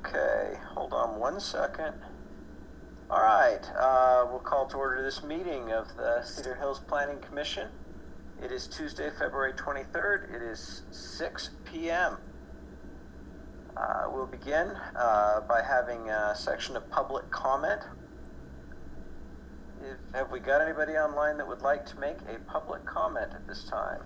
Okay, hold on one second. All right, we'll call to order this meeting of the Cedar Hills Planning Commission. It is Tuesday, February 23rd. It is 6 p.m. We'll begin by having a section of public comment. Have we got anybody online that would like to make a public comment at this time?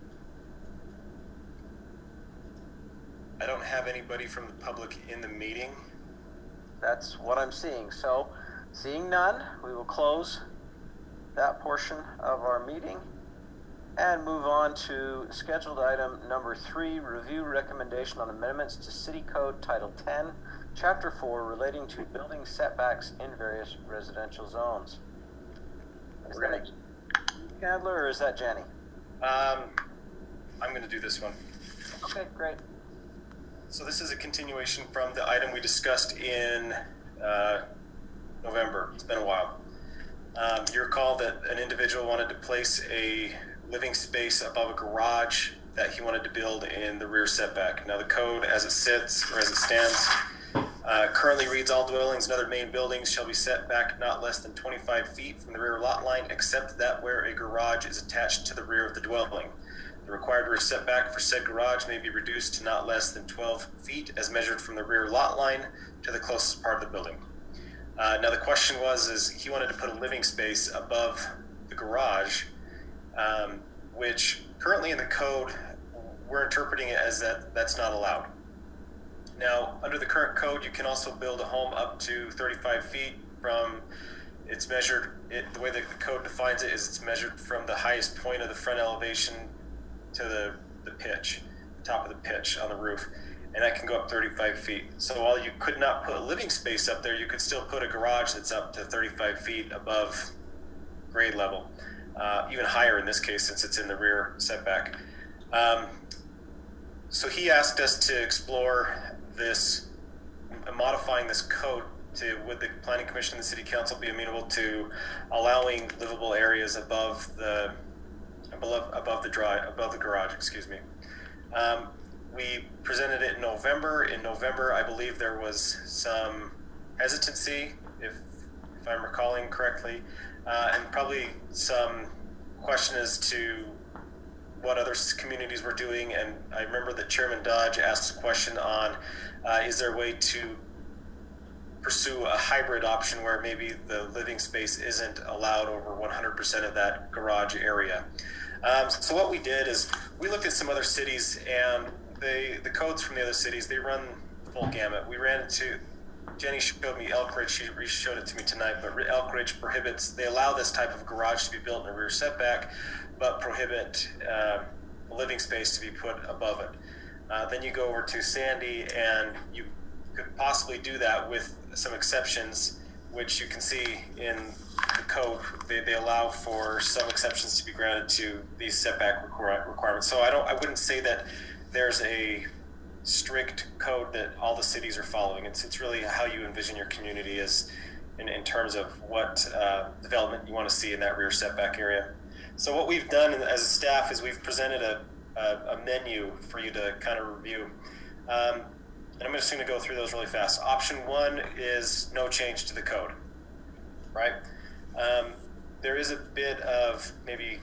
I don't have anybody from the public in the meeting. That's what I'm seeing. So, seeing none, we will close that portion of our meeting and move on to scheduled item number 3, review recommendation on amendments to City Code Title 10, Chapter 4, relating to building setbacks in various residential zones. Is that Candler or is that Jenny? I'm going to do this one. Okay, great. So this is a continuation from the item we discussed in November. It's been a while. You recall that an individual wanted to place a living space above a garage that he wanted to build in the rear setback. Now the code as it sits, or as it stands, currently reads all dwellings and other main buildings shall be set back not less than 25 feet from the rear lot line, except that where a garage is attached to the rear of the dwelling. The required rear setback for said garage may be reduced to not less than 12 feet as measured from the rear lot line to the closest part of the building. Now the question is he wanted to put a living space above the garage, which currently in the code, we're interpreting it as that's not allowed. Now, under the current code, you can also build a home up to 35 feet from, the way the code defines it is it's measured from the highest point of the front elevation to the pitch, top of the pitch on the roof, and that can go up 35 feet. So while you could not put a living space up there, you could still put a garage that's up to 35 feet above grade level, even higher in this case since it's in the rear setback. So he asked us to explore this, modifying this code would the Planning Commission and the City Council be amenable to allowing livable areas above the garage, excuse me. We presented it in November. In November, I believe there was some hesitancy, if I'm recalling correctly, and probably some question as to what other communities were doing. And I remember that Chairman Dodge asked a question on, is there a way to pursue a hybrid option where maybe the living space isn't allowed over 100% of that garage area? So what we did is we looked at some other cities, and the codes from the other cities, they run the full gamut. We ran into, Jenny showed me Elkridge, she showed it to me tonight, but Elkridge prohibits, they allow this type of garage to be built in a rear setback, but prohibit living space to be put above it. Then you go over to Sandy, and you could possibly do that with some exceptions, which you can see in the code. They allow for some exceptions to be granted to these setback requirements. So I wouldn't say that there's a strict code that all the cities are following. It's really how you envision your community is in terms of what development you want to see in that rear setback area. So what we've done as a staff is we've presented a menu for you to kind of review. And I'm just going to go through those really fast. Option 1 is no change to the code, right? There is a bit of maybe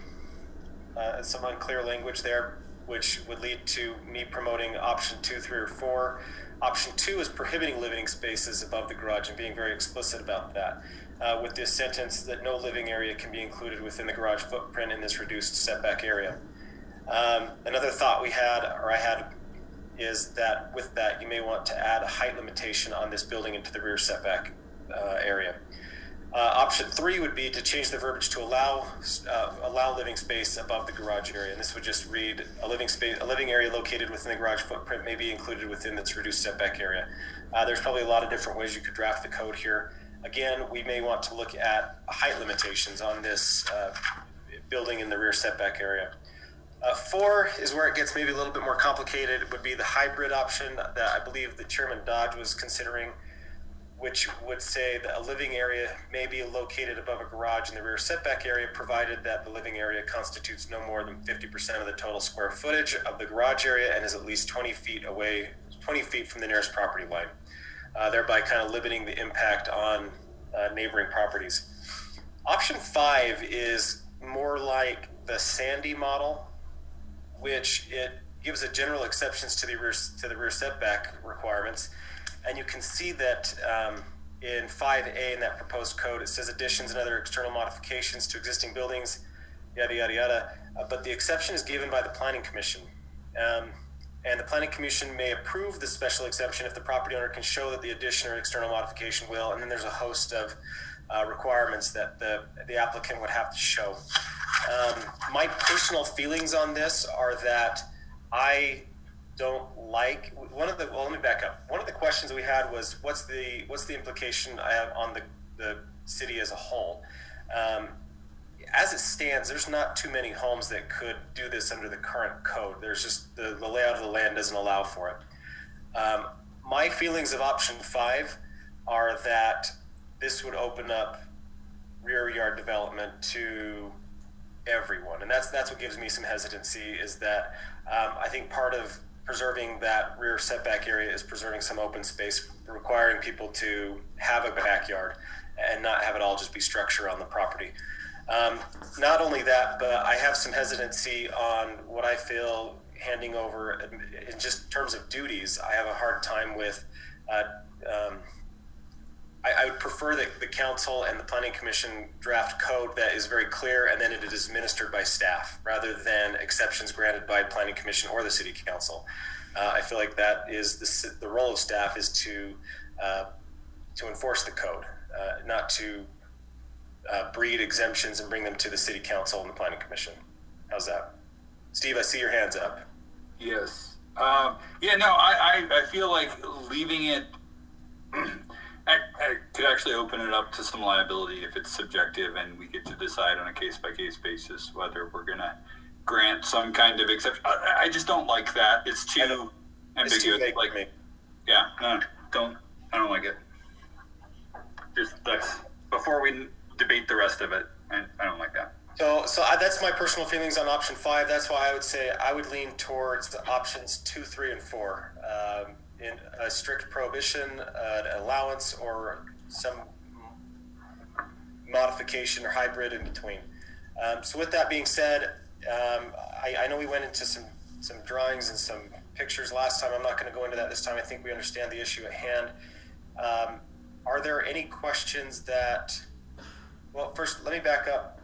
some unclear language there, which would lead to me promoting option 2, 3, or 4. Option 2 is prohibiting living spaces above the garage and being very explicit about that, with this sentence that no living area can be included within the garage footprint in this reduced setback area. Another thought I had, is that with that you may want to add a height limitation on this building into the rear setback area. Option 3 would be to change the verbiage to allow living space above the garage area, and this would just read a living area located within the garage footprint may be included within its reduced setback area. There's probably a lot of different ways you could draft the code here. Again, we may want to look at height limitations on this building in the rear setback area. 4 is where it gets maybe a little bit more complicated. It would be the hybrid option that I believe the Chairman Dodge was considering, which would say that a living area may be located above a garage in the rear setback area, provided that the living area constitutes no more than 50% of the total square footage of the garage area and is at least 20 feet from the nearest property line. thereby kind of limiting the impact on neighboring properties. Option 5 is more like the Sandy model, which it gives a general exceptions to the rear setback requirements, and you can see that in 5A in that proposed code, it says additions and other external modifications to existing buildings, yada yada yada. But the exception is given by the Planning Commission, and the Planning Commission may approve the special exception if the property owner can show that the addition or external modification will. And then there's a host of requirements that the applicant would have to show. My personal feelings on this are that I don't like let me back up. One of the questions we had was what's the implication I have on the city as a whole. As it stands, there's not too many homes that could do this under the current code. There's just the layout of the land doesn't allow for it. My feelings of option 5 are that this would open up rear yard development to everyone, and that's what gives me some hesitancy. Is that I think part of preserving that rear setback area is preserving some open space, requiring people to have a backyard and not have it all just be structure on the property. Not only that, but I have some hesitancy on what I feel handing over in just terms of duties. I have a hard time with I would prefer that the council and the Planning Commission draft code that is very clear, and then it is administered by staff rather than exceptions granted by Planning Commission or the City Council. I feel like that is the role of staff is to enforce the code, not to breed exemptions and bring them to the City Council and the Planning Commission. How's that? Steve, I see your hands up. Yes. I feel like leaving it I could actually open it up to some liability if it's subjective, and we get to decide on a case-by-case basis whether we're going to grant some kind of exception. I just don't like that. It's too ambiguous. It's too vague, like me. Yeah, I don't like it. Just that's before we debate the rest of it, and I don't like that. So that's my personal feelings on option 5. That's why I would say I would lean towards the options 2, 3, and 4. In a strict prohibition, an allowance, or some modification or hybrid in between. So with that being said, I know we went into some drawings and some pictures last time. I'm not going to go into that this time. I think we understand the issue at hand. Are there any questions that... Well, first, let me back up.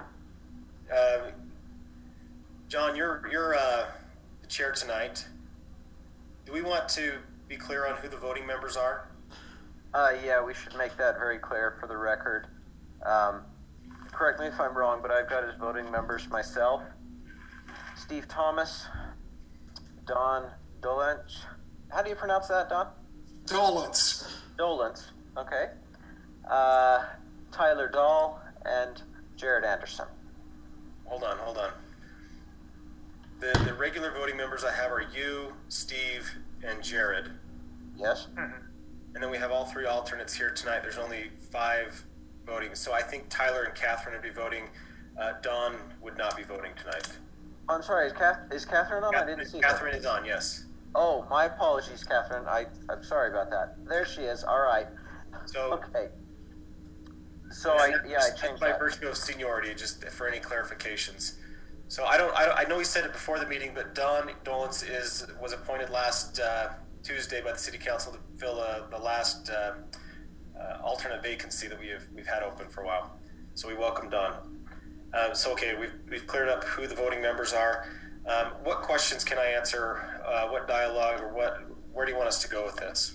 John, you're the chair tonight. Do we want to be clear on who the voting members are? Yeah, we should make that very clear for the record. Correct me if I'm wrong, but I've got as voting members myself, Steve Thomas, Don Dolence. How do you pronounce that, Don? Dolence. Dolence, okay. Tyler Dahl and Jared Anderson. Hold on. The regular voting members I have are you, Steve, and Jared. Yes. Mm-hmm. And then we have all 3 alternates here tonight. There's only 5 voting. So I think Tyler and Catherine would be voting. Dawn would not be voting tonight. I'm sorry, is Catherine on? I didn't see Catherine is on, yes. Oh, my apologies, Catherine. I'm sorry about that. There she is. All right. So okay. So I changed by that. virtue of seniority, just for any clarifications. So I know we said it before the meeting, but Don Dolence was appointed last Tuesday by the City Council to fill the last alternate vacancy that we've had open for a while. So we welcome Don. Okay, we've cleared up who the voting members are. What questions can I answer? What dialogue or where do you want us to go with this?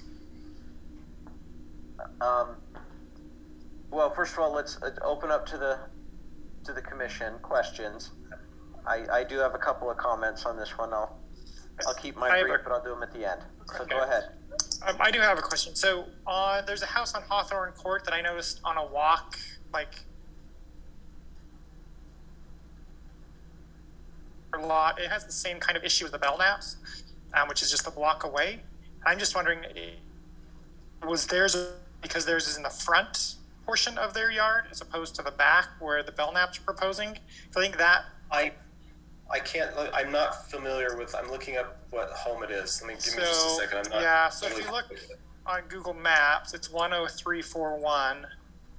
Well, first of all, let's open up to the commission questions. I do have a couple of comments on this one. I'll keep my brief, but I'll do them at the end. So okay. Go ahead. I do have a question. So there's a house on Hawthorne Court that I noticed on a walk, lot. It has the same kind of issue as the Belknaps, which is just a block away. I'm just wondering, was theirs because theirs is in the front portion of their yard as opposed to the back where the Belknaps are proposing? I think that I can't. I'm not familiar with. I'm looking up what home it is. Let me give me just a second. I'm not. Yeah. So if you look, on Google Maps, it's 10341.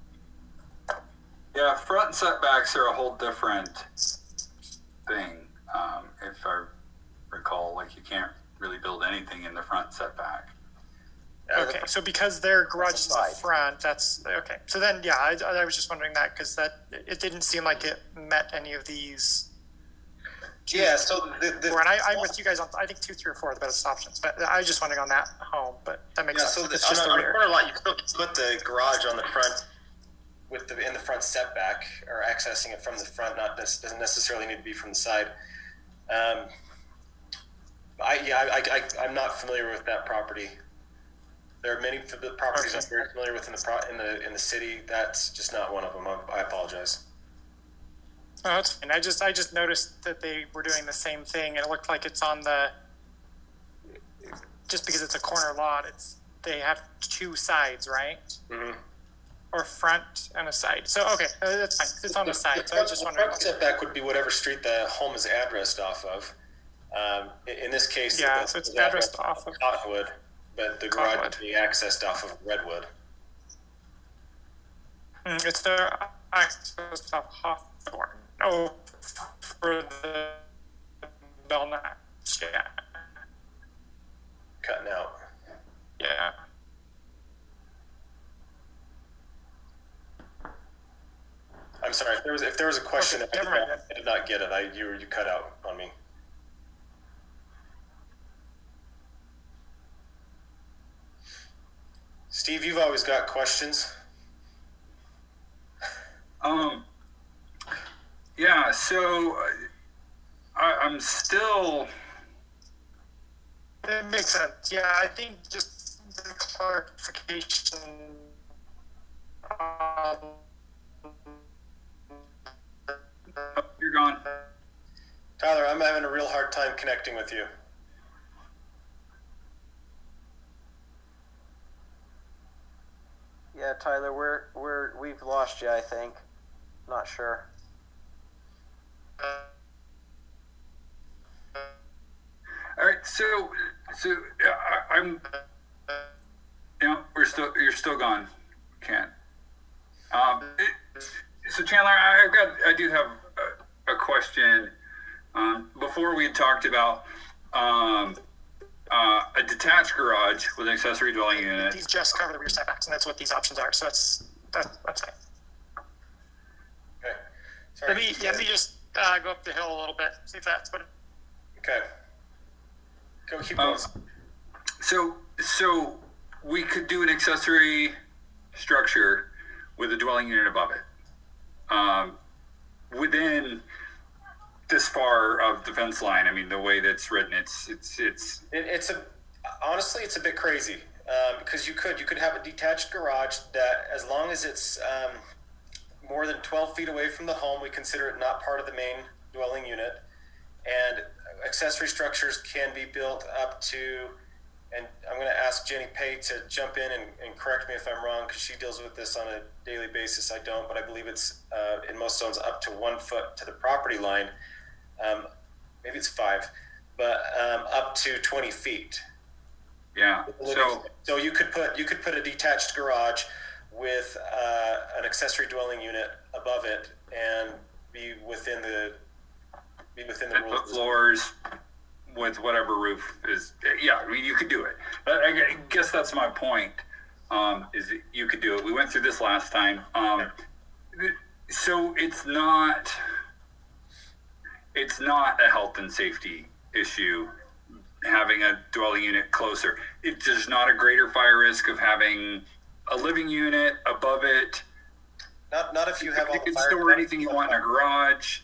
Yeah, front setbacks are a whole different thing. If I recall, like you can't really build anything in the front setback. Okay, so because their garage is in side. the front, that's okay. So then, yeah, I was just wondering that because it didn't seem like it met any of these. Yeah, so And I'm with you guys on, I think 2, 3, or 4 are the best options, but I was just wondering on that home, but that makes sense. so It's just the on a rear. corner lot, you still put the garage on the front in the front setback, or accessing it from the front. Doesn't necessarily need to be from the side. I'm not familiar with that property. There are many properties I'm very familiar with in the city. That's just not one of them. I apologize. Oh, that's fine. I just noticed that they were doing the same thing, and it looked like it's on the. Just because it's a corner lot, they have 2 sides, right? Mm-hmm. Or front and a side. So okay, that's fine. It's on the side. So I was just wondering. The front setback would be whatever street the home is addressed off of. In this case, Yeah, so it's addressed off of Cottonwood, but the garage Cottonwood. would be accessed off of Redwood. It's the access of Hawthorne. Oh, for the Belknap. Yeah. Cutting out. Yeah. I'm sorry. If there was a question, Okay, I never mind. did not get it. You cut out on me. Steve, you've always got questions. Yeah, so I'm still. It makes sense. Yeah, I think just the clarification. You're gone. Tyler, I'm having a real hard time connecting with you. Yeah, Tyler, we've lost you, I think. Not sure. All right, so I'm. You're still gone, Ken. So Chandler, I do have a question. Before we had talked about a detached garage with an accessory dwelling unit. These just cover the rear setbacks, and that's what these options are. So that's fine. Okay. Sorry. Let me just go up the hill a little bit, see if that's what. Okay. Go keep going. So we could do an accessory structure with a dwelling unit above it. Within this far of the fence line, I mean, the way that's written, Honestly, it's a bit crazy because you could have a detached garage that, as long as it's more than 12 feet away from the home, we consider it not part of the main dwelling unit. And accessory structures can be built up to, and I'm going to ask Jenny Pay to jump in and correct me if I'm wrong, because she deals with this on a daily basis. I don't, but I believe it's in most zones up to 1 foot to the property line. Maybe it's 5, but up to 20 feet. Yeah. So you could put a detached garage with an accessory dwelling unit above it and be within the rules. Put floors with whatever roof is. Yeah, I mean, you could do it. But I guess that's my point. Is that you could do it. We went through this last time. So it's not a health and safety issue having a dwelling unit closer. There's not a greater fire risk of having a living unit above it. Not if you have all You the can fire store anything you want in a garage.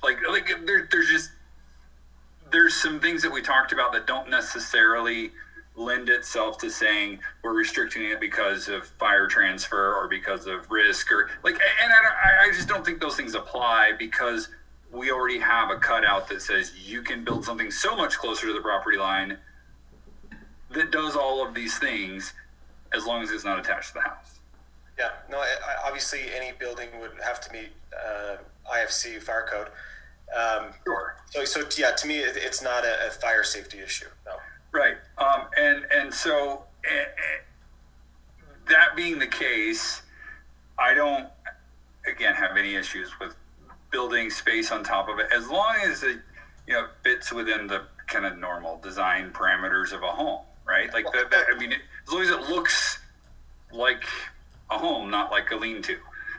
There's some things that we talked about that don't necessarily lend itself to saying we're restricting it because of fire transfer or because of risk and I just don't think those things apply, because we already have a cutout that says you can build something so much closer to the property line that does all of these things as long as it's not attached to the house. Yeah, no, obviously any building would have to meet IFC fire code. Sure. So yeah, to me, it's not a fire safety issue. No. Right. And so that being the case, I don't, again, have any issues with building space on top of it, as long as it, fits within the kind of normal design parameters of a home, right? Like as long as it looks like a home, not like a lean-to.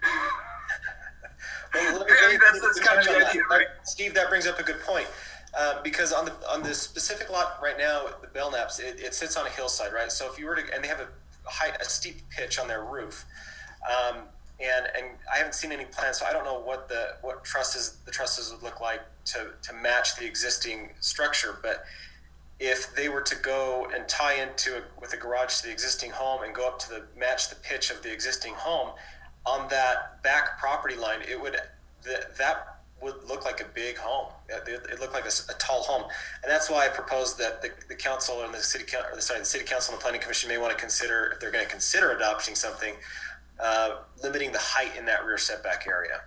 That's kind of the idea, right? Steve, that brings up a good point. Because on the specific lot right now, the Belknaps, it sits on a hillside, right? So if you were to, and they have a steep pitch on their roof, and I haven't seen any plans, so I don't know what the trusses would look like to match the existing structure. But if they were to go and tie into with a garage to the existing home and go up to match the pitch of the existing home on that back property line, that would look like a big home. It looked like a tall home, and that's why I proposed that the council and the city council and the planning commission may want to consider, if they're going to consider adopting something, limiting the height in that rear setback area.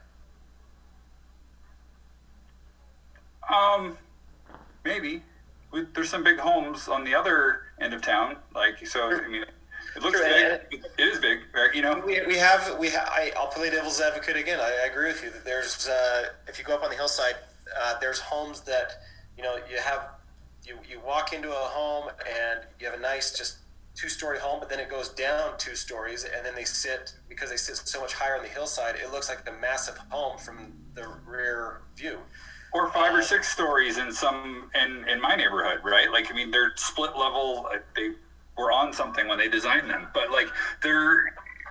Maybe there's some big homes on the other end of town, it looks big. It is big, right? I'll play devil's advocate again. I agree with you that there's if you go up on the hillside, there's homes that you walk into a home and you have a nice just 2-story home, but then it goes down 2 stories, and then because they sit so much higher on the hillside, it looks like a massive home from the rear view. Or 5 or 6 stories in my neighborhood, right? They're split level. They were on something when they designed them, but there's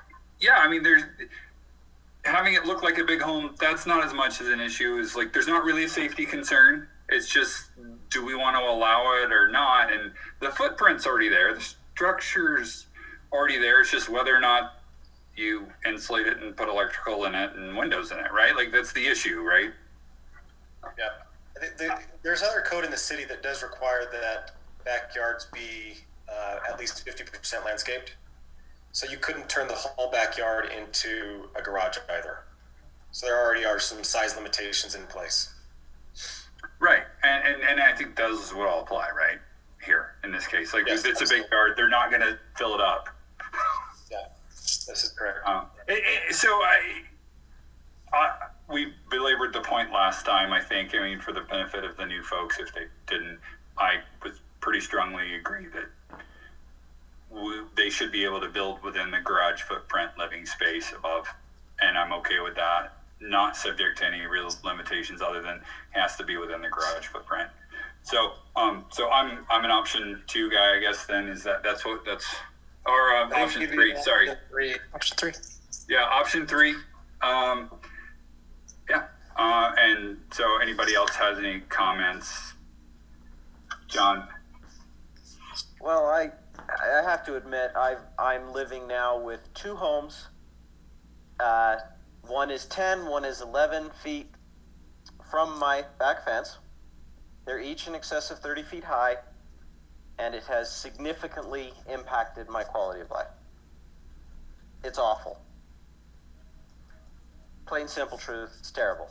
having it look like a big home. That's not as much as an issue. Is there's not really a safety concern. It's just, do we want to allow it or not? And the footprint's already there. The structure's already there. It's just whether or not you insulate it and put electrical in it and windows in it, right? That's the issue, right? Yeah. There's other code in the city that does require that backyards be at least 50% landscaped. So you couldn't turn the whole backyard into a garage either. So there already are some size limitations in place. Right. And I think those would all apply, right? Here, in this case. Yes, if it's a big yard, they're not going to fill it up. Yeah, this is correct. We belabored the point last time, I think. For the benefit of the new folks, if they didn't, I would pretty strongly agree that they should be able to build within the garage footprint living space above, and I'm okay with that. Not subject to any real limitations other than has to be within the garage footprint. So I'm an option 2 guy, I guess. Then option 3. Sorry, Option 3. Yeah, option 3. And so anybody else has any comments? John? Well, I have to admit, I'm living now with 2 homes. One is 10, one is 11 feet from my back fence. They're each in excess of 30 feet high, and it has significantly impacted my quality of life. It's awful. Plain simple truth, it's terrible.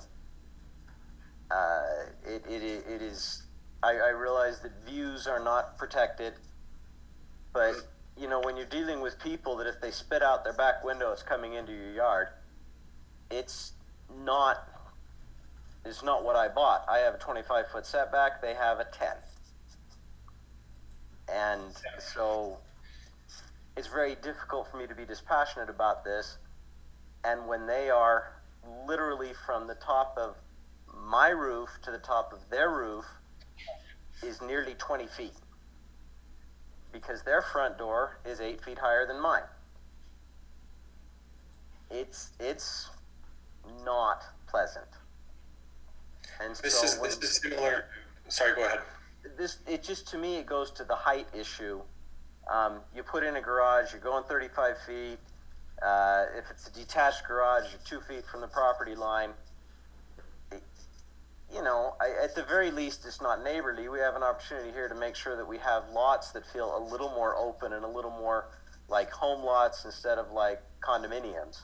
It is. I realize that views are not protected, but when you're dealing with people that if they spit out their back window, it's coming into your yard. It's not what I bought. I have a 25-foot setback. They have a 10, and so it's very difficult for me to be dispassionate about this. And when they are literally from the top of my roof to the top of their roof is nearly 20 feet, because their front door is 8 feet higher than mine. It's not pleasant. And this is similar. Sorry, go ahead. To me, it goes to the height issue. You put in a garage, you're going 35 feet. If it's a detached garage, you're 2 feet from the property line. At the very least, it's not neighborly. We have an opportunity here to make sure that we have lots that feel a little more open and a little more like home lots instead of like condominiums.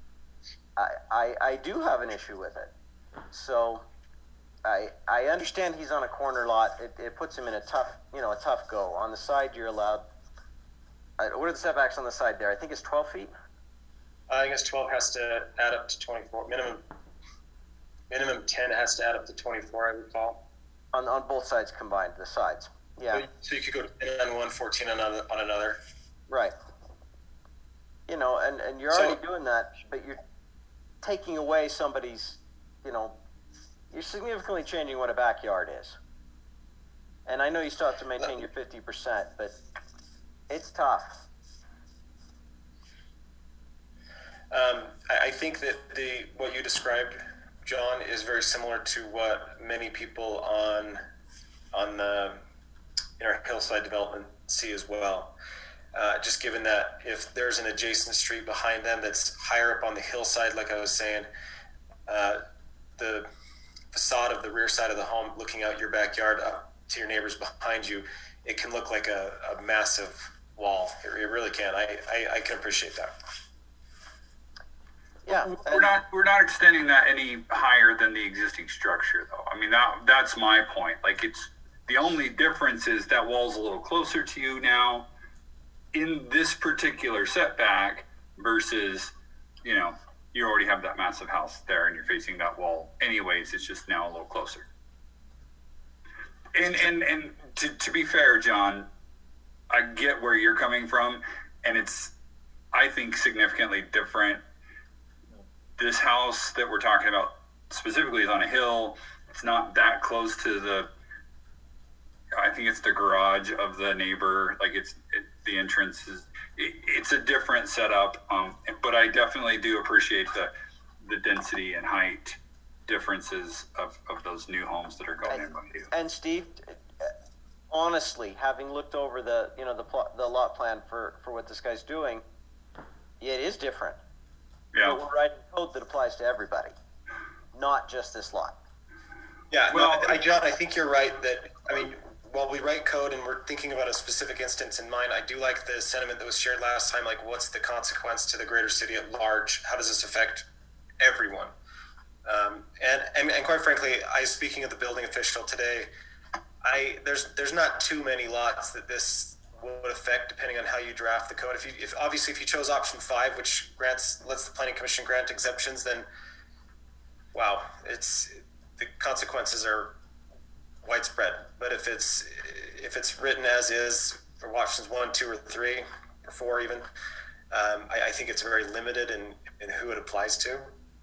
I do have an issue with it. So I understand he's on a corner lot. It puts him in a tough go. On the side, you're allowed What are the setbacks on the side there? I think it's 12 feet. I think it's 12 has to add up to 24. Minimum 10 has to add up to 24, I recall. On both sides combined, the sides. Yeah. So you could go 10 on one, 14 on another. Right. You know, and you're already doing that, but you're taking away somebody's, you know, you're significantly changing what a backyard is. And I know you still have to maintain your 50%, but it's tough. I think that what you described, John, is very similar to what many people on the in our hillside development see as well. Just given that if there's an adjacent street behind them that's higher up on the hillside, like I was saying, the facade of the rear side of the home looking out your backyard up to your neighbors behind you, it can look like a massive wall. It really can. I can appreciate that. Yeah, we're not extending that any higher than the existing structure, though. I mean, that's my point. Like, it's the only difference is that wall's a little closer to you now in this particular setback versus, you know, you already have that massive house there and you're facing that wall anyways. It's just now a little closer. And to be fair, John, I get where you're coming from, and it's, I think, significantly different. This house that we're talking about specifically is on a hill. It's not that close to I think it's the garage of the neighbor. Like the entrance is, it's a different setup. But I definitely do appreciate the density and height differences of those new homes that are going in by you. And Steve, honestly, having looked over the lot plan for what this guy's doing, yeah, it is different. Yeah. But we're writing code that applies to everybody, not just this lot. Yeah, well, John, I think you're right that, I mean, while we write code and we're thinking about a specific instance in mind, I do like the sentiment that was shared last time, like what's the consequence to the greater city at large? How does this affect everyone? And quite frankly, speaking of the building official today, there's not too many lots that this would affect depending on how you draft the code. If you chose option 5, which lets the planning commission grant exemptions, then wow, the consequences are widespread. But if it's written as is for options 1, 2, or 3, or 4 even, I think it's very limited in who it applies to.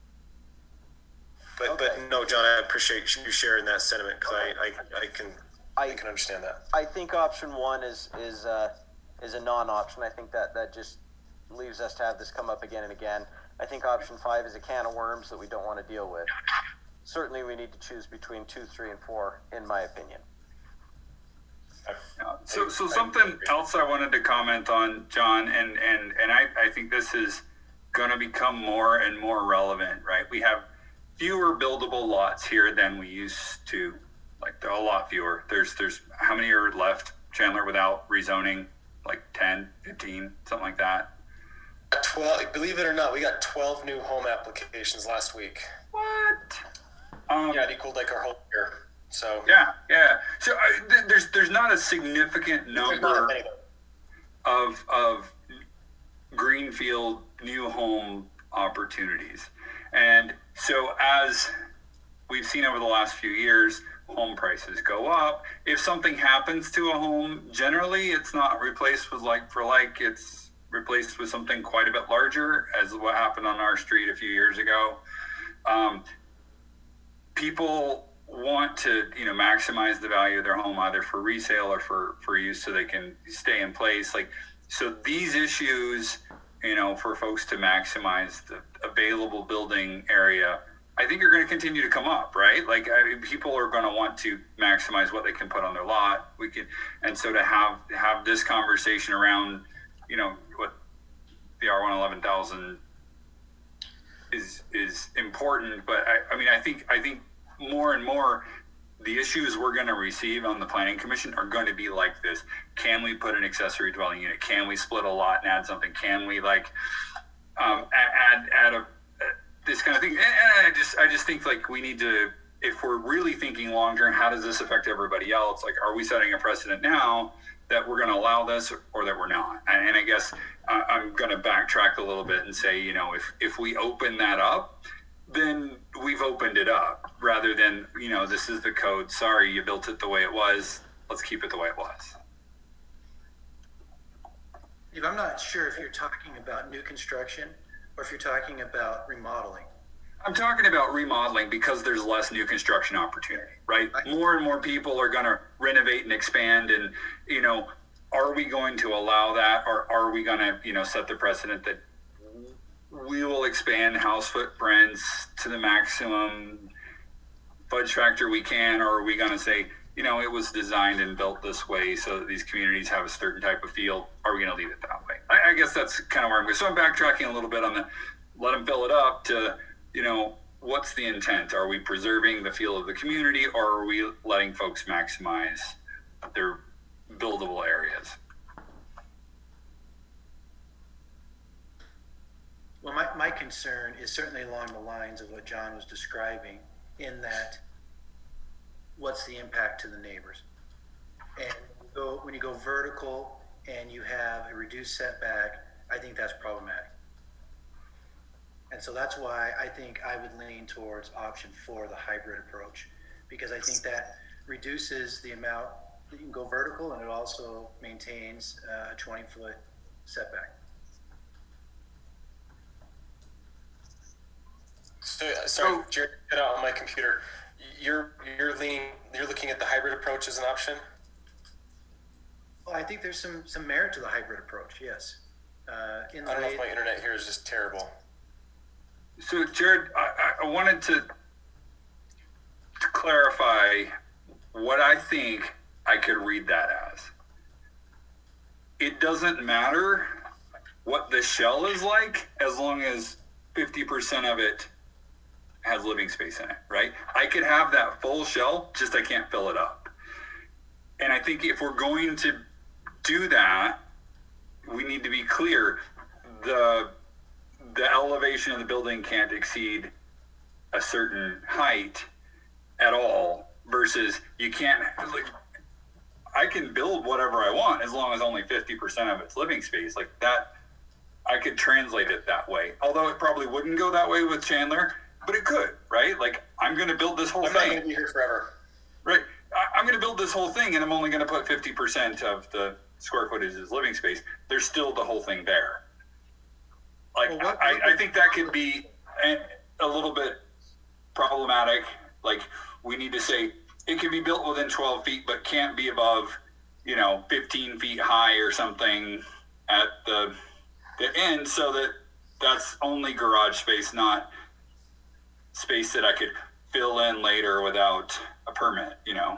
But no, John, I appreciate you sharing that sentiment because I can understand that. I think option 1 is a non-option. I think that just leaves us to have this come up again and again. I think option 5 is a can of worms that we don't want to deal with. Certainly, we need to choose between 2, 3, and 4, in my opinion. So something else I wanted to comment on, John, and I think this is going to become more and more relevant, right? We have fewer buildable lots here than we used to. Like, a lot fewer. There's how many are left, Chandler, without rezoning? Like 10, 15, something like that? 12. Believe it or not, we got 12 new home applications last week. What? Yeah, it equaled like our whole year. So yeah. So there's not a significant number of greenfield new home opportunities, and so as we've seen over the last few years, home prices go up. If something happens to a home, generally it's not replaced with like for like, it's replaced with something quite a bit larger, as what happened on our street a few years ago. People want to, maximize the value of their home either for resale or for use so they can stay in place. Like, so these issues, for folks to maximize the available building area, I think are going to continue to come up, right? Like, people are going to want to maximize what they can put on their lot. And so to have this conversation around, what the R111,000 is important. But I think more and more the issues we're going to receive on the planning commission are going to be like this. Can we put an accessory dwelling unit? Can we split a lot and add something? Can we add a this kind of thing? And I just think like we need to, if we're really thinking long term, how does this affect everybody else? Like, are we setting a precedent now that we're going to allow this or that we're not. And I guess I'm going to backtrack a little bit and say, you know, if we open that up, then we've opened it up rather than, you know, this is the code. Sorry, you built it the way it was. Let's keep it the way it was. If I'm not sure if you're talking about new construction or if you're talking about remodeling. I'm talking about remodeling because there's less new construction opportunity, right? More and more people are going to renovate and expand. And, you know, are we going to allow that, or are we going to, you know, set the precedent that we will expand house footprints to the maximum fudge factor we can? Or are we going to say, you know, it was designed and built this way so that these communities have a certain type of feel? Are we going to leave it that way? I guess that's kind of where I'm going. So I'm backtracking a little bit on the let them fill it up to, you know, what's the intent? Are we preserving the feel of the community, or are we letting folks maximize their buildable areas? Well, my concern is certainly along the lines of what John was describing, in that what's the impact to the neighbors? And when you go vertical and you have a reduced setback, I think that's problematic. And so that's why I think I would lean towards option 4, the hybrid approach, because I think that reduces the amount that you can go vertical, and it also maintains a 20-foot setback. So, sorry, Jared, get out on my computer. You're looking at the hybrid approach as an option? Well, I think there's some merit to the hybrid approach, yes. I don't know if my internet here is just terrible. So, Jared, I wanted to clarify what I think I could read that as. It doesn't matter what the shell is like as long as 50% of it has living space in it, right? I could have that full shell, just I can't fill it up. And I think if we're going to do that, we need to be clear. The elevation of the building can't exceed a certain height at all, versus you can't, like, I can build whatever I want as long as only 50% of it's living space. Like that, I could translate it that way. Although it probably wouldn't go that way with Chandler, but it could, right? Like, I'm going to build this whole thing. I'm not going to be here forever. Right. I'm going to build this whole thing, and I'm only going to put 50% of the square footage as living space. There's still the whole thing there. Like, well, I think that could be a little bit problematic. Like, we need to say it can be built within 12 feet, but can't be above, 15 feet high or something at the end, so that that's only garage space, not space that I could fill in later without a permit,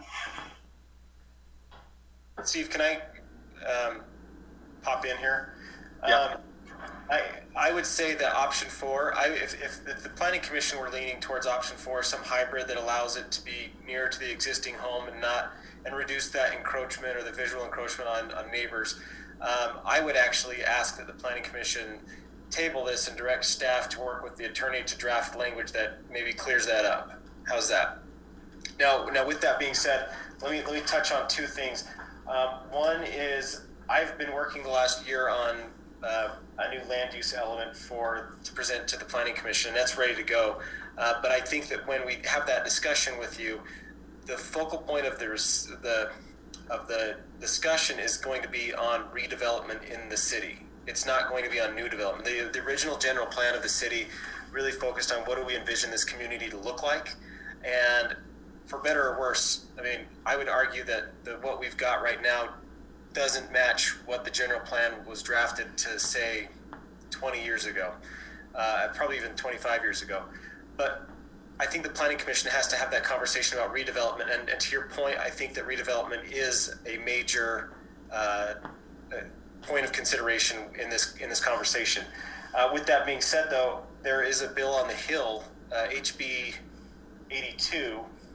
Steve, can I pop in here? Yeah. I would say that option 4, if the Planning Commission were leaning towards option 4, some hybrid that allows it to be near to the existing home and reduce that encroachment or the visual encroachment on neighbors, I would actually ask that the Planning Commission table this and direct staff to work with the attorney to draft language that maybe clears that up. How's that? Now with that being said, let me touch on 2 things. One is I've been working the last year on a new land use element to present to the Planning Commission. That's ready to go. But I think that when we have that discussion with you, the focal point of the discussion is going to be on redevelopment in the city. It's not going to be on new development. The original general plan of the city really focused on what do we envision this community to look like. And for better or worse, I would argue that what we've got right now doesn't match what the general plan was drafted to say 20 years ago, probably even 25 years ago. But I think the Planning Commission has to have that conversation about redevelopment. And to your point, I think that redevelopment is a major point of consideration in this conversation. With that being said, though, there is a bill on the Hill, HB 82,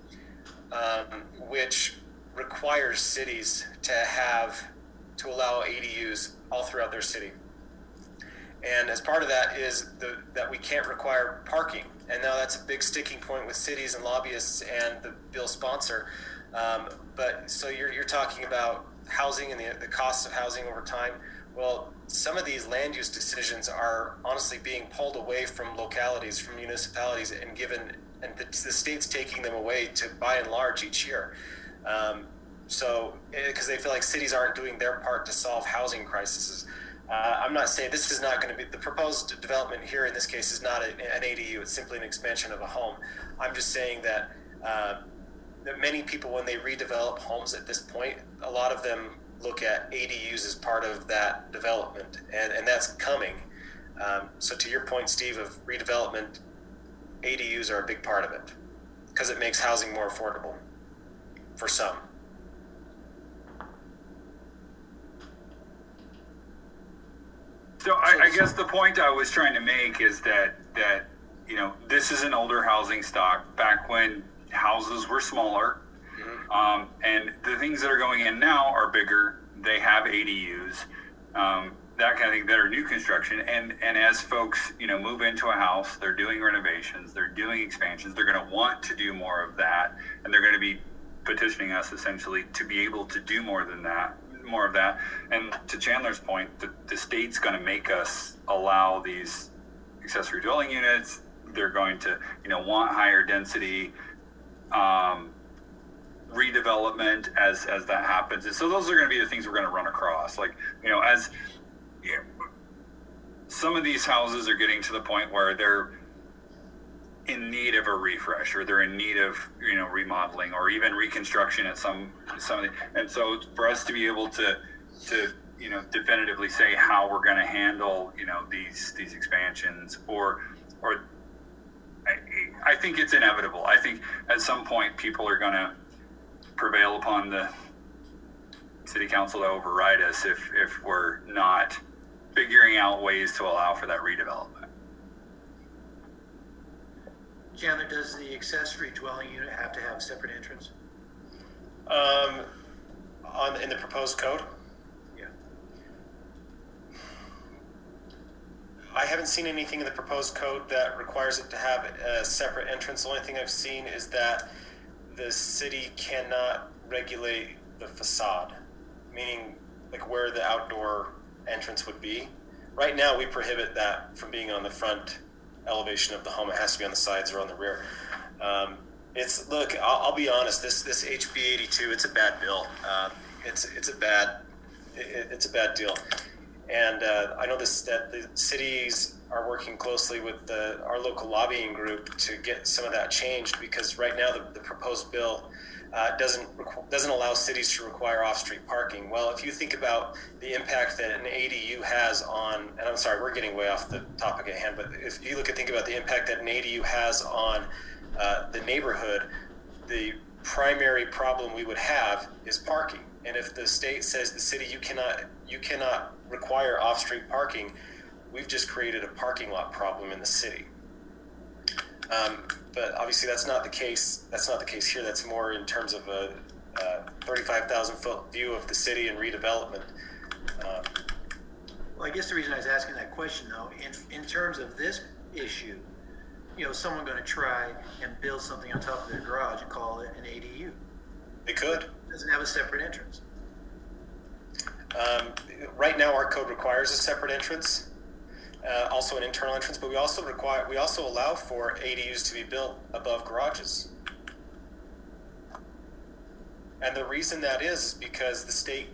which requires cities to allow ADUs all throughout their city. And as part of that is that we can't require parking. And now that's a big sticking point with cities and lobbyists and the bill sponsor. But so you're talking about housing and the cost of housing over time. Well, some of these land use decisions are honestly being pulled away from localities, from municipalities, and the state's taking them away to by and large each year. Because they feel like cities aren't doing their part to solve housing crises. I'm not saying this is not going to be the proposed development here. In this case, is not an ADU. It's simply an expansion of a home. I'm just saying that that many people, when they redevelop homes at this point, a lot of them look at ADUs as part of that development, and that's coming. So to your point, Steve, of redevelopment, ADUs are a big part of it because it makes housing more affordable for some. So I guess the point I was trying to make is that this is an older housing stock back when houses were smaller. And the things that are going in now are bigger. They have ADUs, that kind of thing, that are new construction. And as folks, move into a house, they're doing renovations, they're doing expansions, they're going to want to do more of that. And they're going to be petitioning us essentially to be able to do more of that. And to Chandler's point, the state's going to make us allow these accessory dwelling units. They're going to, want higher density, redevelopment as that happens. And so those are going to be the things we're going to run across. Some of these houses are getting to the point where they're in need of a refresh, or they're in need of, remodeling, or even reconstruction at some of the, and so for us to be able to definitively say how we're going to handle, these expansions, or I think it's inevitable. I think at some point people are going to prevail upon the city council to override us if we're not figuring out ways to allow for that redevelopment. Chandler, does the accessory dwelling unit have to have a separate entrance? In the proposed code? Yeah. I haven't seen anything in the proposed code that requires it to have a separate entrance. The only thing I've seen is that the city cannot regulate the facade, meaning like where the outdoor entrance would be. Right now, we prohibit that from being on the front elevation of the home. It has to be on the sides or on the rear. I'll be honest. This HB 82, it's a bad bill. It's a bad deal. And I know that the cities are working closely with our local lobbying group to get some of that changed, because right now the proposed bill doesn't allow cities to require off-street parking. Well, if you think about the impact that an ADU has on, and I'm sorry, we're getting way off the topic at hand, but if you think about the impact that an ADU has on the neighborhood, the primary problem we would have is parking. And if the state says the city, you cannot require off-street parking, we've just created a parking lot problem in the city. But obviously that's not the case. That's not the case here. That's more in terms of a 35,000 foot view of the city and redevelopment. Well, I guess the reason I was asking that question, though, in terms of this issue, someone going to try and build something on top of their garage and call it an ADU. They could. It doesn't have a separate entrance. Right now, our code requires a separate entrance. Also an internal entrance, but we also allow for ADUs to be built above garages. And the reason that is because the state,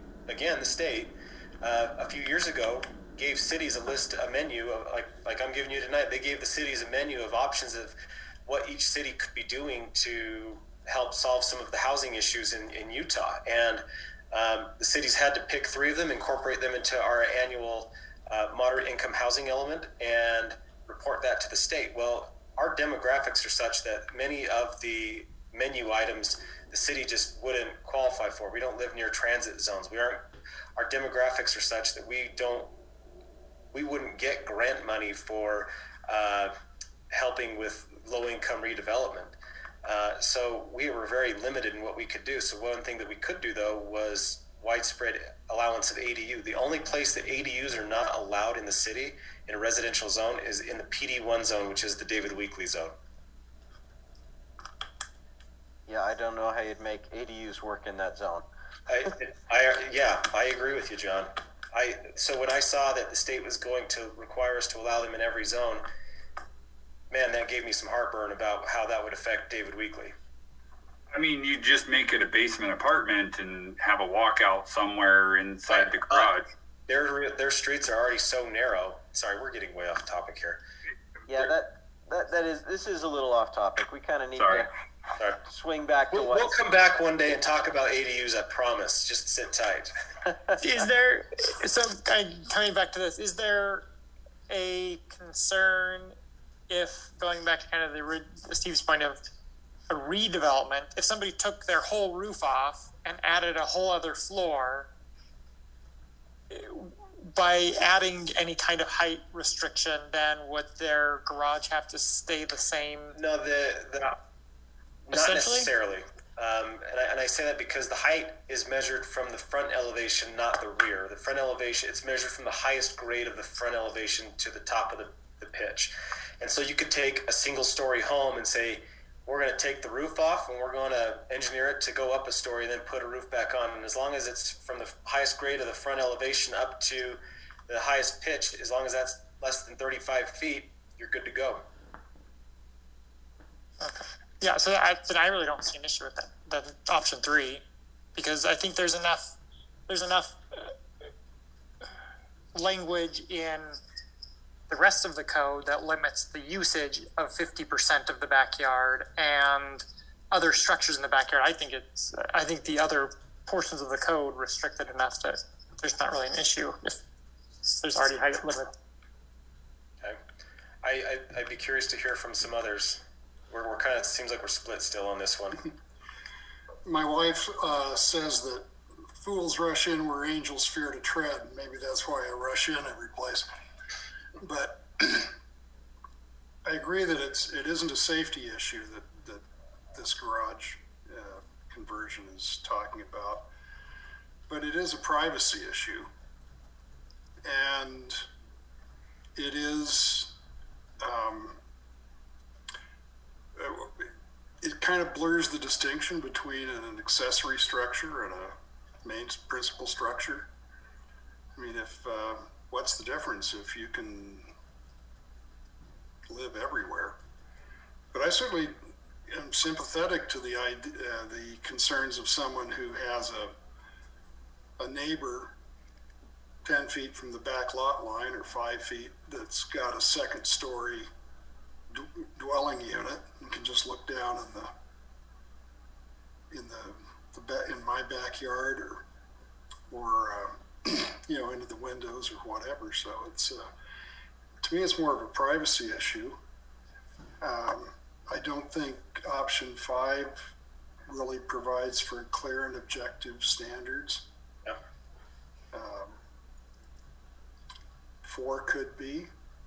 a few years ago, gave cities a menu of, like I'm giving you tonight, they gave the cities a menu of options of what each city could be doing to help solve some of the housing issues in Utah. And the cities had to pick 3 of them, incorporate them into our annual moderate income housing element, and report that to the state. Well, our demographics are such that many of the menu items the city just wouldn't qualify for. We don't live near transit zones. Our demographics are such that we wouldn't get grant money for helping with low income redevelopment. So we were very limited in what we could do. So one thing that we could do, though, was widespread allowance of ADU. The only place that ADUs are not allowed in the city in a residential zone is in the PD1 zone, which is the David Weekley zone. Yeah, I don't know how you'd make ADUs work in that zone. I agree with you, John. So when I saw that the state was going to require us to allow them in every zone, man, that gave me some heartburn about how that would affect David Weekley. I mean, you just make it a basement apartment and have a walkout somewhere inside the garage. Their streets are already so narrow. Sorry, we're getting way off topic here. Yeah, this is a little off topic. We kind of need to swing back to We'll come back one day and talk about ADUs, I promise. Just sit tight. Coming back to this, is there a concern if, going back to kind of Steve's point of a redevelopment, if somebody took their whole roof off and added a whole other floor, by adding any kind of height restriction, then would their garage have to stay the same? No, not necessarily. And I say that because the height is measured from the front elevation, not the rear. The front elevation, it's measured from the highest grade of the front elevation to the top of the pitch. And so you could take a single-story home and say, we're going to take the roof off and we're going to engineer it to go up a story and then put a roof back on. And as long as it's from the highest grade of the front elevation up to the highest pitch, as long as that's less than 35 feet, you're good to go. Okay. Yeah, so I really don't see an issue with that option 3, because I think there's enough language in the rest of the code that limits the usage of 50% of the backyard and other structures in the backyard. I think the other portions of the code restrict it enough that there's not really an issue if there's already height limit. Okay. I'd be curious to hear from some others. We're kind of, seems like we're split still on this one. My wife says that fools rush in where angels fear to tread. Maybe that's why I rush in every place. But I agree that it isn't a safety issue that this garage conversion is talking about, but it is a privacy issue, and it is. It kind of blurs the distinction between an accessory structure and a main principal structure. I mean, what's the difference if you can live everywhere? But I certainly am sympathetic to the concerns of someone who has a neighbor 10 feet from the back lot line or 5 feet that's got a second story dwelling unit and can just look down in my backyard or into the windows or whatever. So it's to me it's more of a privacy issue. I don't think option 5 really provides for clear and objective standards. Yeah. 4 could be.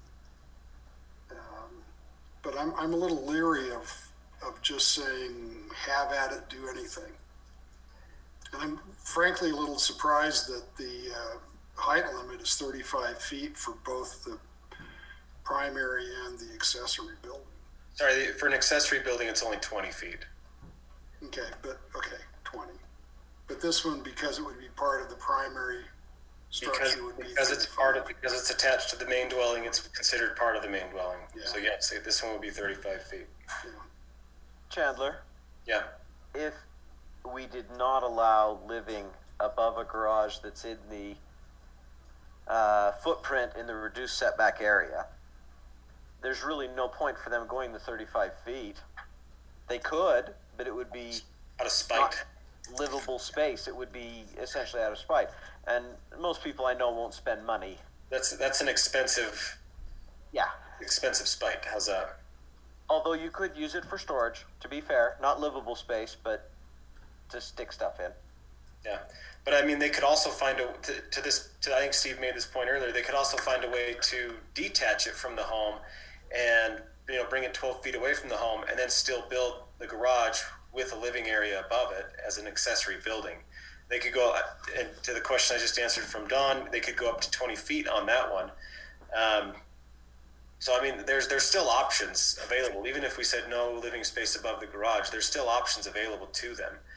But I'm a little leery of just saying, have at it, do anything. And I'm frankly a little surprised that the height limit is 35 feet for both the primary and the accessory building. Sorry, for an accessory building, it's only 20 feet. Okay, 20. But this one, because it would be part of the primary structure, because it's attached to the main dwelling, it's considered part of the main dwelling. Yeah. So yes, this one would be 35 feet. Yeah. Chandler? Yeah. If we did not allow living above a garage that's in the footprint in the reduced setback area, there's really no point for them going the 35 feet. They could, but it would be out of spite. Livable space. It would be essentially out of spite. And most people I know won't spend money. That's an expensive. Yeah. Expensive spite. How's that? Although you could use it for storage, to be fair, not livable space, but to stick stuff in. Yeah, but I mean, they could also find I think Steve made this point earlier. They could also find a way to detach it from the home, and bring it 12 feet away from the home, and then still build the garage with a living area above it as an accessory building. They could go, and to the question I just answered from Don, they could go up to 20 feet on that one. So I mean, there's still options available. Even if we said no living space above the garage, there's still options available to them.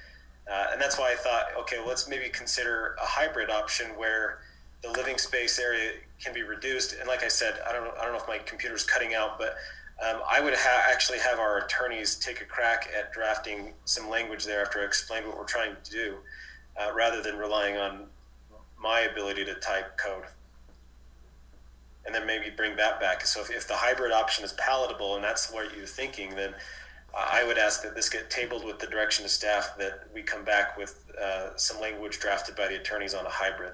And that's why I thought, okay, well, let's maybe consider a hybrid option where the living space area can be reduced. And like I said, I don't know if my computer's cutting out, but I would actually have our attorneys take a crack at drafting some language there after I explained what we're trying to do, rather than relying on my ability to type code. And then maybe bring that back. So if the hybrid option is palatable and that's what you're thinking, then I would ask that this get tabled with the direction to staff that we come back with some language drafted by the attorneys on a hybrid.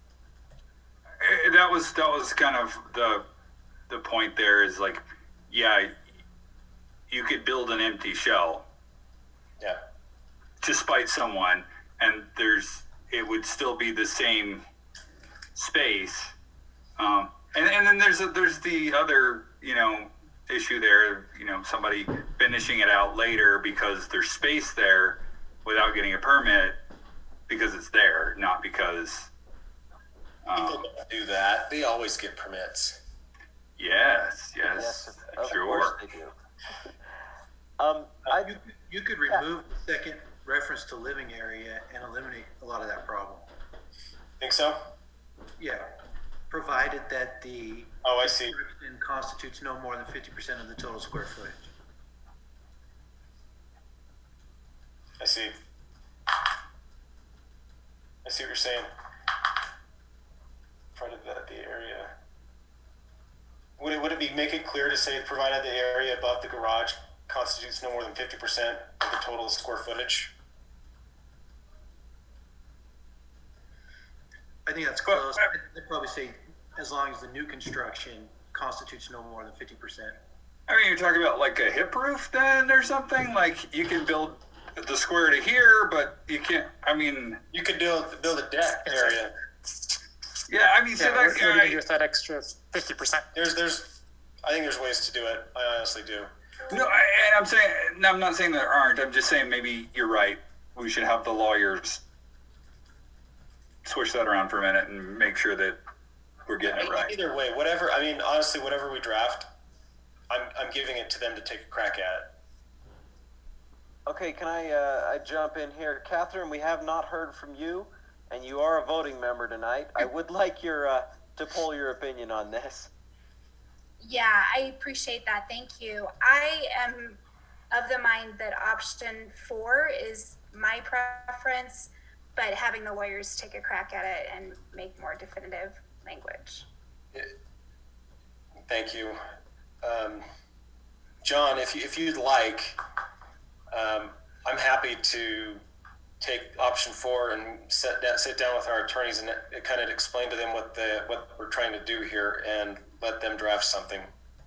That was kind of the point there is like, yeah, you could build an empty shell. Yeah. To spite someone, and it would still be the same space. And then there's the other, issue there, somebody finishing it out later because there's space there without getting a permit because it's there, not because people don't do that. They always get permits. Yes, of sure. course they do. You could remove the second reference to living area and eliminate a lot of that problem. Think so? Yeah, provided that the I see. construction constitutes no more than 50% of the total square footage. I see what you're saying. Provided that the area. Would it make it clear to say provided the area above the garage constitutes no more than 50% of the total square footage? I think that's close. I'd probably say as long as the new construction constitutes no more than 50%. I mean, you're talking about like a hip roof then or something? Like you can build the square to here, but you can't, you could build a deck area. Yeah, so what do you do with that extra 50%? I think there's ways to do it. I honestly do. No, I'm not saying there aren't. I'm just saying maybe you're right. We should have the lawyers switch that around for a minute and make sure that we're getting it right. Either way, honestly, whatever we draft, I'm giving it to them to take a crack at it. Okay, can I jump in here? Catherine, we have not heard from you, and you are a voting member tonight. I would like to poll your opinion on this. Yeah, I appreciate that. Thank you. I am of the mind that option 4 is my preference, but having the lawyers take a crack at it and make more definitive language. Thank you. John, if you'd like, I'm happy to take option 4 and sit down with our attorneys and kind of explain to them what we're trying to do here and let them draft something.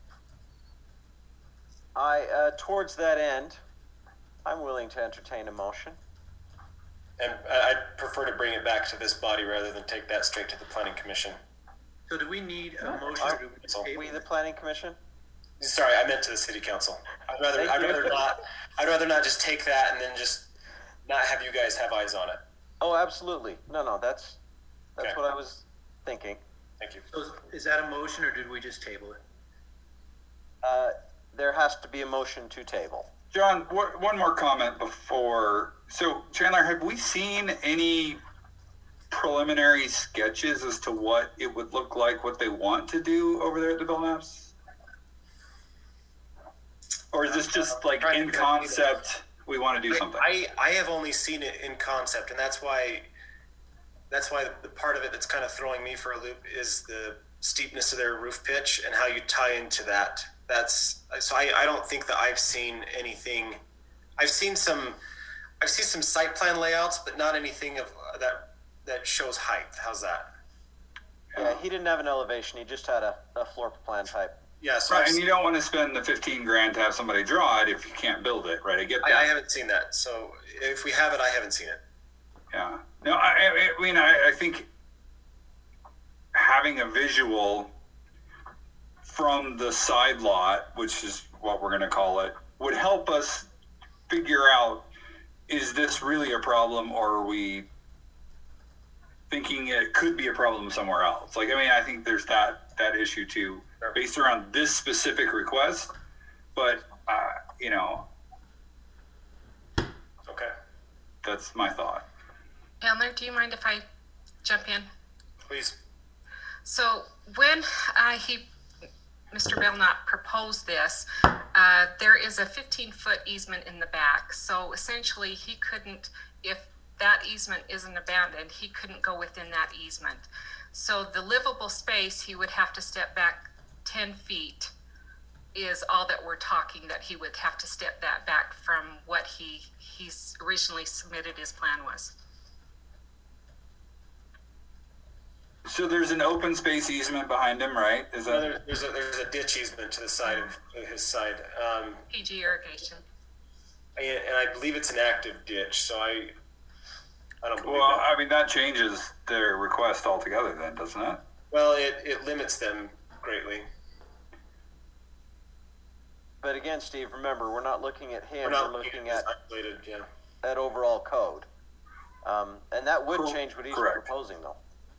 Towards that end, I'm willing to entertain a motion. And I'd prefer to bring it back to this body rather than take that straight to the Planning Commission. So do we need a motion? Or do we We, the Planning Commission? Sorry, I meant to the City Council. I'd rather not just take that and then just not have you guys have eyes on it. Oh, absolutely. No, that's Okay. what I was thinking. Thank you. So is that a motion or did we just table it? There has to be a motion to table. John, one more comment before. So, Chandler, have we seen any preliminary sketches as to what it would look like, what they want to do over there at the Belknaps? Or is this just like in concept, we want to do something? I have only seen it in concept, and that's why the part of it that's kind of throwing me for a loop is the steepness of their roof pitch and how you tie into that. I don't think that I've seen anything. I've seen some site plan layouts, but not anything of that shows height. How's that? Yeah, he didn't have an elevation. He just had a floor plan type. Yeah, so right, and you don't want to spend the $15,000 to have somebody draw it if you can't build it, right? I get that. I haven't seen that. So if we have it, I haven't seen it. Yeah. No, I think having a visual from the side lot, which is what we're going to call it, would help us figure out, is this really a problem, or are we thinking it could be a problem somewhere else? I think there's that issue too, based around this specific request, but, Okay. That's my thought. Chandler, do you mind if I jump in? Please. So when Mr. Belknap proposed this, there is a 15-foot easement in the back. So essentially he couldn't, if that easement isn't abandoned, he couldn't go within that easement. So the livable space, he would have to step back 10 feet is all that we're talking, that he would have to step that back from what he's originally submitted his plan was. So there's an open space easement behind him, right? Is that No, there's a ditch easement to the side of his side. PG irrigation. And I believe it's an active ditch, so I don't believe well? that. I mean, that changes their request altogether, then, doesn't it? Well, it limits them greatly. But again, Steve, remember, we're not looking at him. We're not looking this at isolated, yeah. that overall code. And that would change what he's Correct. proposing, though.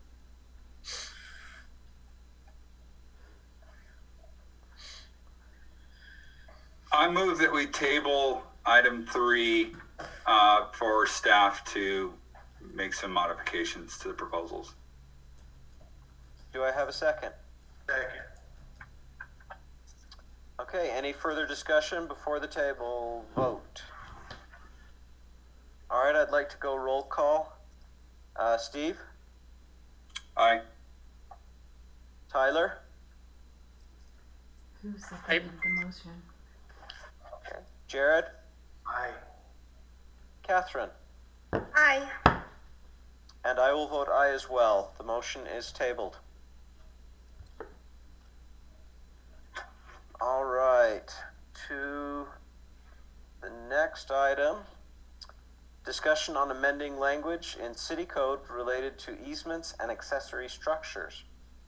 I move that we table item 3 for staff to make some modifications to the proposals. Do I have a second? Second. Okay, any further discussion before the table vote? All right, I'd like to go roll call. Steve? Aye. Tyler? Who seconded the motion? Okay. Jared? Aye. Catherine? Aye. And I will vote aye as well. The motion is tabled. All right, to the next item. Discussion on amending language in city code related to easements and accessory structures.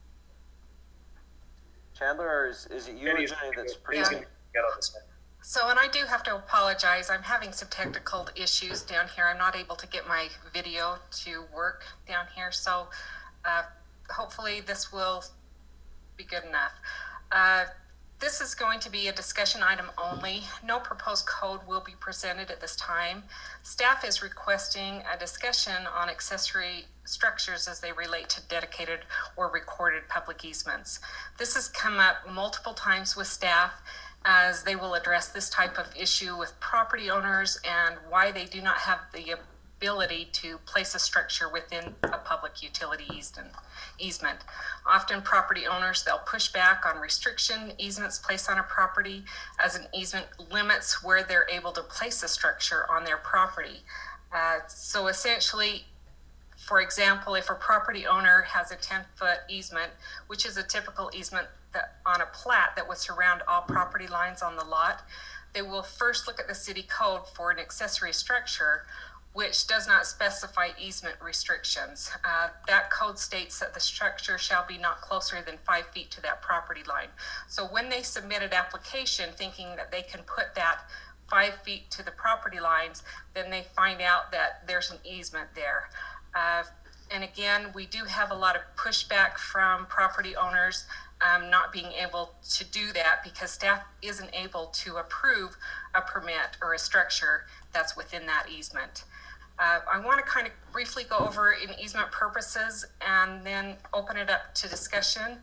Chandler, or is it you or Jenny that's presenting? Get on this one. So, and I do have to apologize. I'm having some technical issues down here. I'm not able to get my video to work down here. So, hopefully this will be good enough. This is going to be a discussion item only. No proposed code will be presented at this time. Staff is requesting a discussion on accessory structures as they relate to dedicated or recorded public easements. This has come up multiple times with staff as they will address this type of issue with property owners and why they do not have the ability to place a structure within a public utility easement. Often property owners, they'll push back on restriction easements placed on a property as an easement limits where they're able to place a structure on their property. So essentially, for example, if a property owner has a 10-foot easement, which is a typical easement that on a plat that would surround all property lines on the lot, they will first look at the city code for an accessory structure which does not specify easement restrictions. That code states that the structure shall be not closer than 5 feet to that property line. So when they submit an application thinking that they can put that 5 feet to the property lines, then they find out that there's an easement there. And again, we do have a lot of pushback from property owners not being able to do that because staff isn't able to approve a permit or a structure that's within that easement. I want to kind of briefly go over in easement purposes and then open it up to discussion.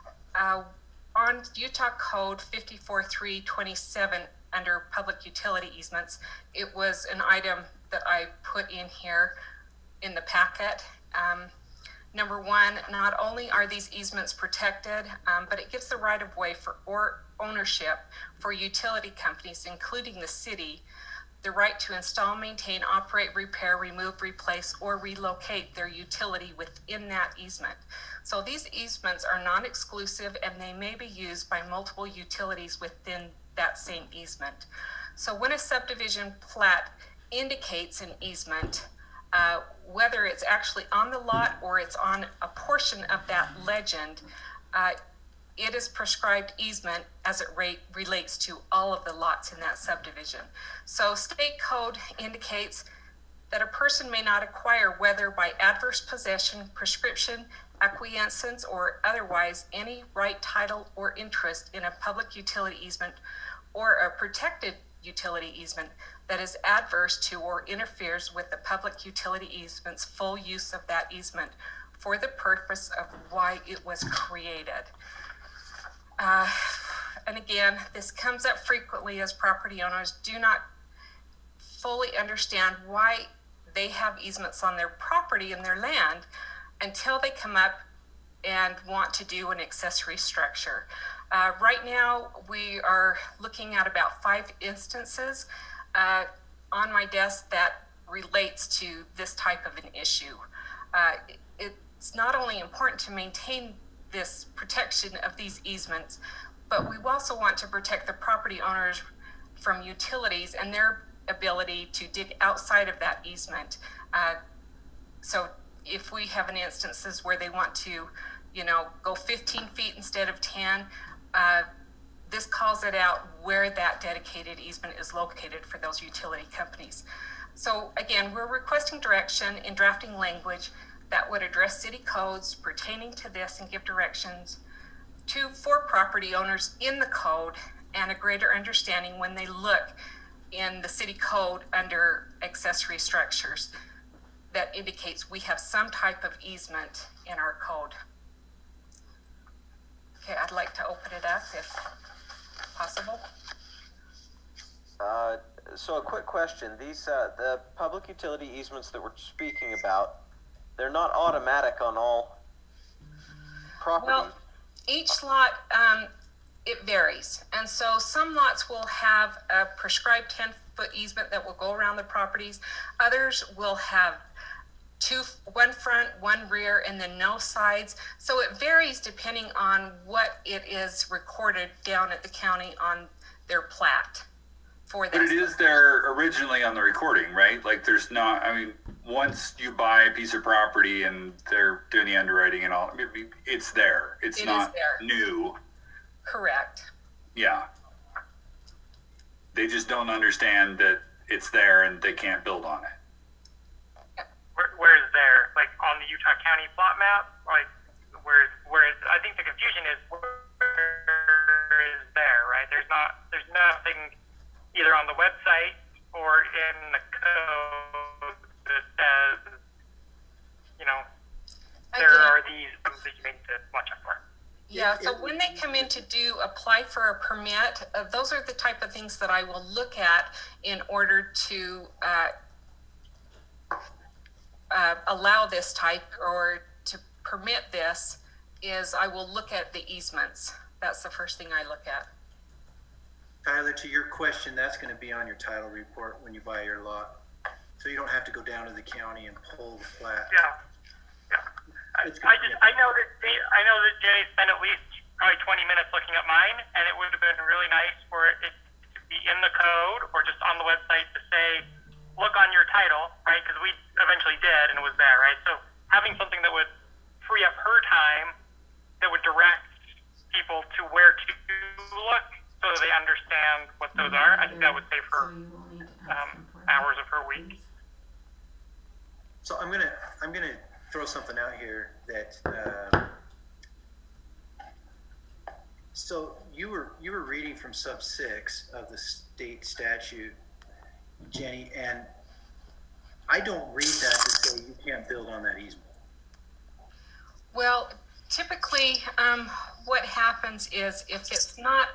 On Utah Code 54327 under public utility easements, it was an item that I put in here in the packet. Number one, not only are these easements protected, but it gives the right of way or ownership for utility companies, including the city, the right to install, maintain, operate, repair, remove, replace, or relocate their utility within that easement. So these easements are non-exclusive and they may be used by multiple utilities within that same easement. So when a subdivision plat indicates an easement, whether it's actually on the lot or it's on a portion of that legend, it is prescribed easement as it relates to all of the lots in that subdivision. So state code indicates that a person may not acquire, whether by adverse possession, prescription, acquiescence, or otherwise, any right, title, or interest in a public utility easement or a protected utility easement that is adverse to or interferes with the public utility easement's full use of that easement for the purpose of why it was created. And again, this comes up frequently as property owners do not fully understand why they have easements on their property and their land until they come up and want to do an accessory structure. Right now, we are looking at about 5 instances on my desk that relates to this type of an issue. It's not only important to maintain this protection of these easements, but we also want to protect the property owners from utilities and their ability to dig outside of that easement. So if we have an instances where they want to, go 15 feet instead of 10, this calls it out where that dedicated easement is located for those utility companies. So again, we're requesting direction in drafting language that would address city codes pertaining to this and give directions for property owners in the code and a greater understanding when they look in the city code under accessory structures that indicates we have some type of easement in our code. Okay, I'd like to open it up if possible. So a quick question. These, the public utility easements that we're speaking about, they're not automatic on all properties. Well, each lot, it varies. And so some lots will have a prescribed 10-foot easement that will go around the properties. Others will have one front, one rear, and then no sides. So it varies depending on what it is recorded down at the county on their plat for that. But it is there originally on the recording, right? Like there's not, once you buy a piece of property and they're doing the underwriting and all, it's there. It's not new. Correct. Yeah. They just don't understand that it's there and they can't build on it. Where is there? Like on the Utah County plot map? Like where is, I think the confusion is where is there, right? There's nothing either on the website or in the code that says, there are these things that you need to watch out for. Yeah, so when they come in to apply for a permit, those are the type of things that I will look at in order to allow this type or to permit this, is I will look at the easements. That's the first thing I look at. Tyler, to your question, that's going to be on your title report when you buy your lot. So you don't have to go down to the county and pull the plat. Yeah. I know that Jenny spent at least probably 20 minutes looking at mine, and it would have been really nice for it to be in the code or just on the website to say, look on your title, right? Because we eventually did, and it was there, right? So having something that would free up her time, that would direct people to where to look so that they understand what those are, I think that would save her hours of her week. So I'm gonna throw something out here that so you were reading from sub 6 of the state statute, Jenny, and I don't read that to say you can't build on that easement. Well, typically what happens is if it's not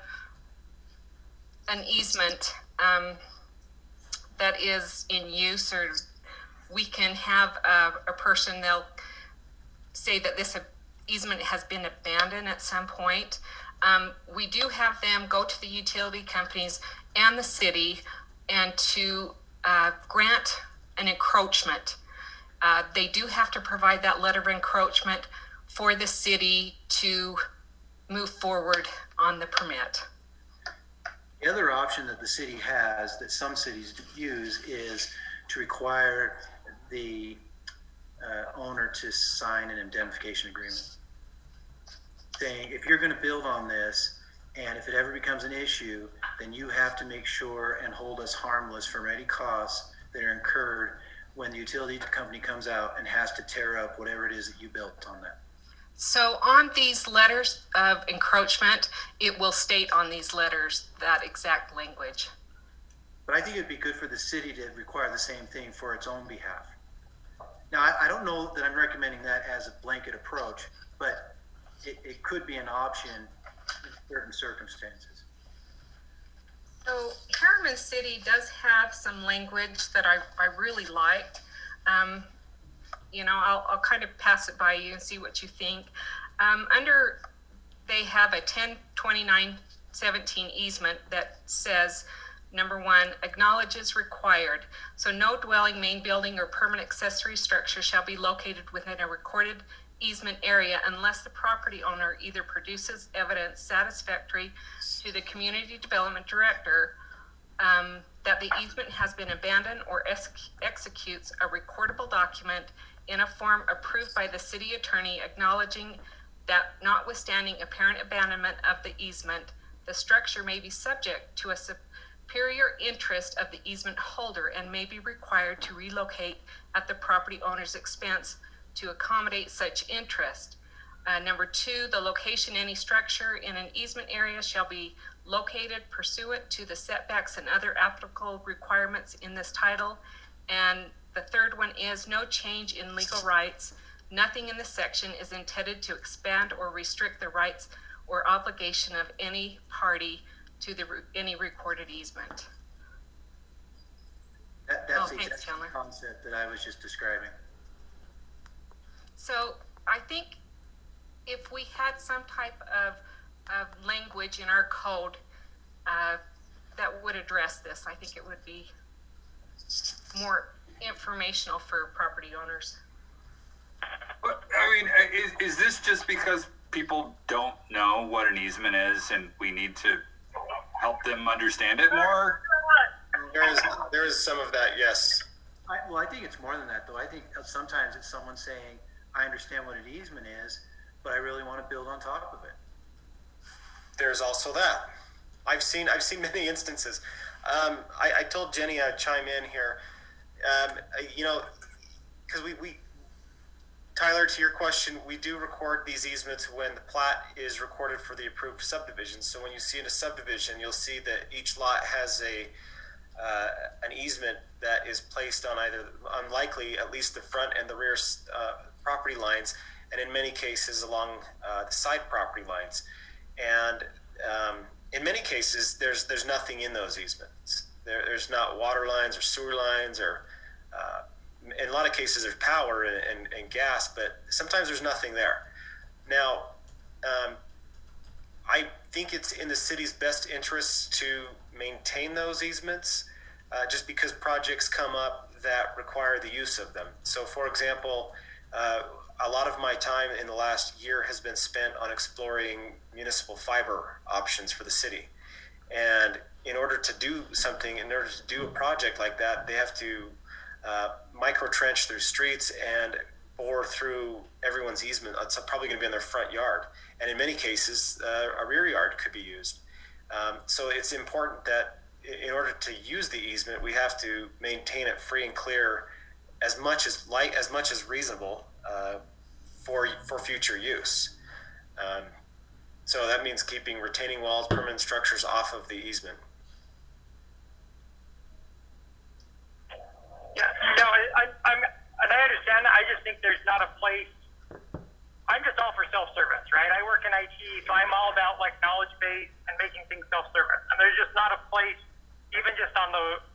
an easement that is in use, or we can have a person, they'll say that this easement has been abandoned at some point. We do have them go to the utility companies and the city and to grant an encroachment. They do have to provide that letter of encroachment for the city to move forward on the permit. The other option that the city has, that some cities use, is to require the owner to sign an indemnification agreement, saying if you're going to build on this and if it ever becomes an issue, then you have to make sure and hold us harmless from any costs that are incurred when the utility company comes out and has to tear up whatever it is that you built on that. So on these letters of encroachment, it will state on these letters that exact language. But I think it'd be good for the city to require the same thing for its own behalf. Now, I don't know that I'm recommending that as a blanket approach, but it could be an option in certain circumstances. So Harriman City does have some language that I really liked. I'll kind of pass it by you and see what you think. They have a 102917 easement that says, number 1, acknowledges required. So no dwelling, main building, or permanent accessory structure shall be located within a recorded easement area unless the property owner either produces evidence satisfactory to the community development director that the easement has been abandoned or executes a recordable document in a form approved by the city attorney acknowledging that notwithstanding apparent abandonment of the easement, the structure may be subject to a superior interest of the easement holder and may be required to relocate at the property owner's expense to accommodate such interest. Number 2, the location any structure in an easement area shall be located pursuant to the setbacks and other applicable requirements in this title. And the third one is no change in legal rights. Nothing in this section is intended to expand or restrict the rights or obligation of any party to any recorded easement. That's exactly the concept that I was just describing. So I think if we had some type of language in our code that would address this, I think it would be more informational for property owners. But, I mean, is this just because people don't know what an easement is and we need to help them understand it more? There is some of that, yes. I think it's more than that, though. I think sometimes it's someone saying, I understand what an easement is, but I really want to build on top of it. There's also that. I've seen many instances. I told Jenny I'd chime in here. Because we Tyler, to your question, we do record these easements when the plat is recorded for the approved subdivision. So when you see in a subdivision, you'll see that each lot has an easement that is placed on likely at least the front and the rear property lines, and in many cases along the side property lines. And in many cases, there's nothing in those easements. There's not water lines or sewer lines, or in a lot of cases there's power and gas, but sometimes there's nothing there. Now, I think it's in the city's best interest to maintain those easements, just because projects come up that require the use of them. So, for example, a lot of my time in the last year has been spent on exploring municipal fiber options for the city. And in order to do something, in order to do a project like that, they have to micro trench through streets and bore through everyone's easement. It's probably going to be in their front yard. And in many cases, a rear yard could be used. So it's important that in order to use the easement, we have to maintain it free and clear as much as reasonable for future use. So that means keeping retaining walls, permanent structures off of the easement. Yeah, no, and I understand. I just think there's not a place. I'm just all for self-service, right? I work in IT, so I'm all about like knowledge base and making things self-service. And there's just not a place, even just on the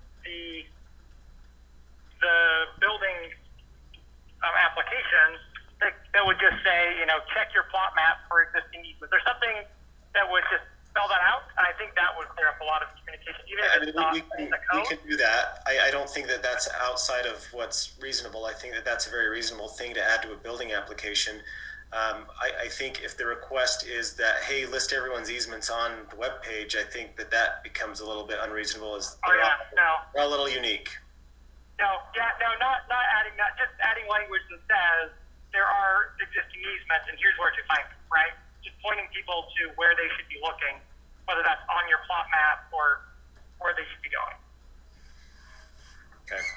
building application that would just say, check your plot map for existing easements. There's something that would just spell that out, and I think that would clear up a lot of communication. Even if it's not in the code. We can do that. I don't think that that's outside of what's reasonable. I think that that's a very reasonable thing to add to a building application. I think if the request is that, hey, list everyone's easements on the web page, I think that becomes a little bit unreasonable. They're a little unique. Not adding that. Just adding language that says there are existing easements, and here's where to find them. Right? Just pointing people to where they should be looking, whether that's on your plot map or where they should be going. Okay.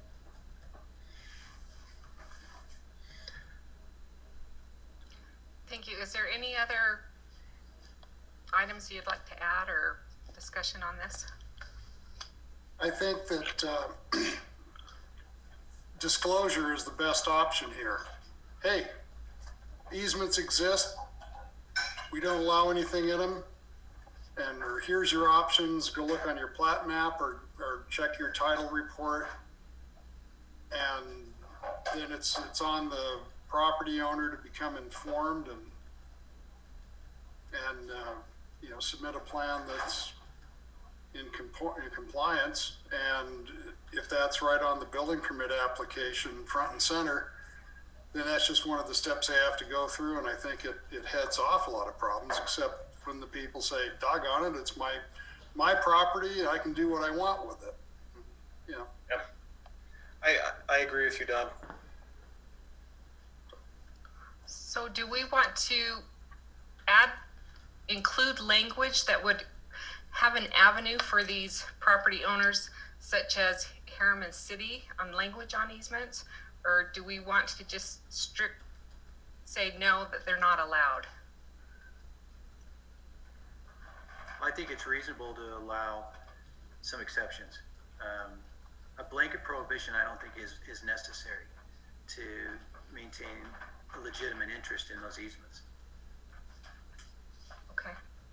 Thank you. Is there any other items you'd like to add or discussion on this? I think that disclosure is the best option here. Hey, easements exist. We don't allow anything in them. And or here's your options. Go look on your plat map or check your title report. And then it's on the property owner to become informed and submit a plan that's in compliance. And if that's right on the building permit application front and center, then that's just one of the steps they have to go through. And I think it heads off a lot of problems, except when the people say, doggone it, it's my property, I can do what I want with it. Yeah. Yep. I agree with you, Don. So do we want to include language that would have an avenue for these property owners, such as Harriman City, on language on easements? Or do we want to just say no, that they're not allowed? I think it's reasonable to allow some exceptions. A blanket prohibition, I don't think is necessary to maintain a legitimate interest in those easements. Okay.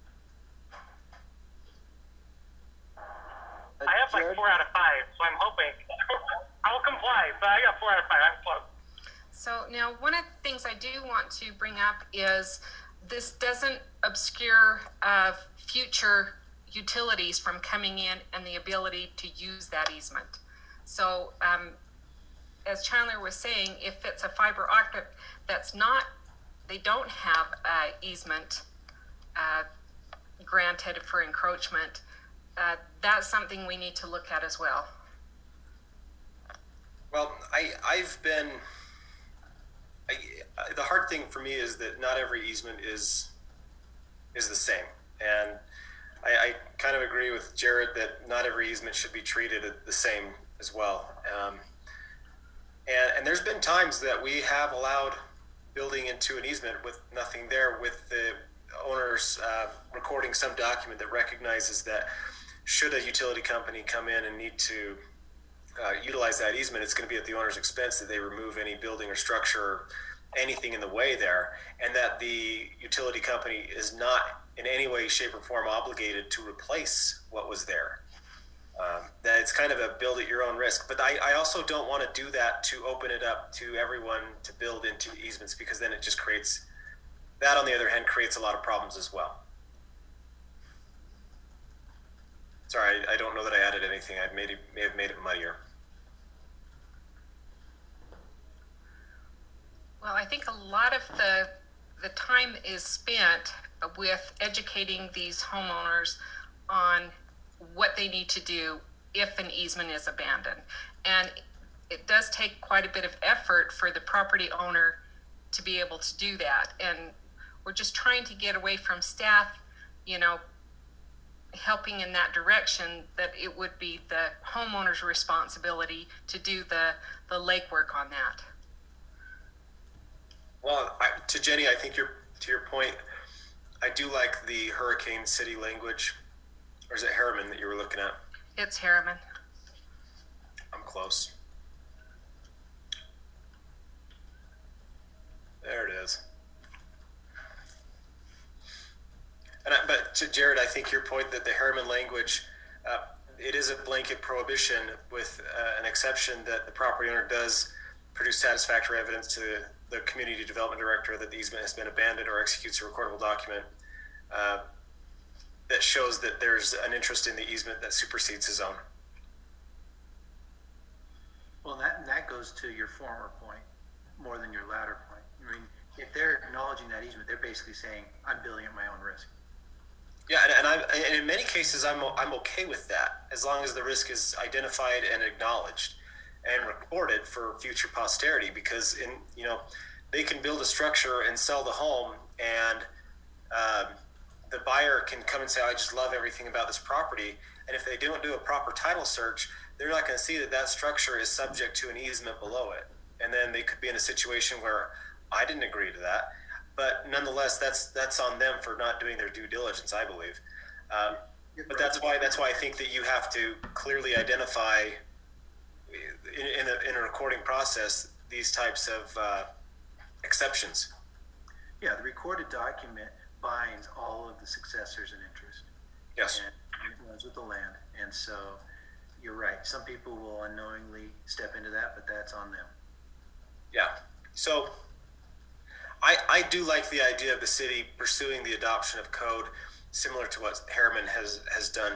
I have like 4 out of 5, so I'm hoping I'll comply. But I got 4 out of 5. I'm close. So now one of the things I do want to bring up is this doesn't obscure future utilities from coming in and the ability to use that easement. So as Chandler was saying, if it's a fiber optic they don't have easement granted for encroachment, that's something we need to look at as well. Well, the hard thing for me is that not every easement is the same. And I kind of agree with Jared that not every easement should be treated the same as well. And there's been times that we have allowed building into an easement with nothing there, with the owners recording some document that recognizes that should a utility company come in and need to utilize that easement, it's going to be at the owner's expense that they remove any building or structure or anything in the way there, and that the utility company is not in any way, shape, or form obligated to replace what was there. That it's kind of a build at your own risk. But I also don't want to do that to open it up to everyone to build into easements, because then it just creates, that on the other hand, creates a lot of problems as well. Sorry, I don't know that I added anything. I may have made it muddier. Well, I think a lot of the time is spent with educating these homeowners on what they need to do if an easement is abandoned. And it does take quite a bit of effort for the property owner to be able to do that. And we're just trying to get away from staff, helping in that direction, that it would be the homeowner's responsibility to do the legwork on that. Well, to Jenny, I think to your point, I do like the Hurricane City language. Or is it Harriman that you were looking at? It's Harriman. I'm close. There it is. But to Jared, I think your point that the Harriman language, it is a blanket prohibition with an exception that the property owner does produce satisfactory evidence to the community development director that the easement has been abandoned, or executes a recordable document that shows that there's an interest in the easement that supersedes his own. Well, that goes to your former point more than your latter point. I mean, if they're acknowledging that easement, they're basically saying, I'm building at my own risk. Yeah, and in many cases, I'm okay with that, as long as the risk is identified and acknowledged and recorded for future posterity. Because they can build a structure and sell the home, and the buyer can come and say, I just love everything about this property. And if they don't do a proper title search, they're not going to see that structure is subject to an easement below it. And then they could be in a situation where I didn't agree to that. But nonetheless, that's on them for not doing their due diligence, I believe. But that's why I think that you have to clearly identify in a recording process these types of exceptions. Yeah, the recorded document binds all of the successors in interest. Yes. And it runs with the land. And so you're right. Some people will unknowingly step into that, but that's on them. Yeah. So I do like the idea of the city pursuing the adoption of code similar to what Harriman has done.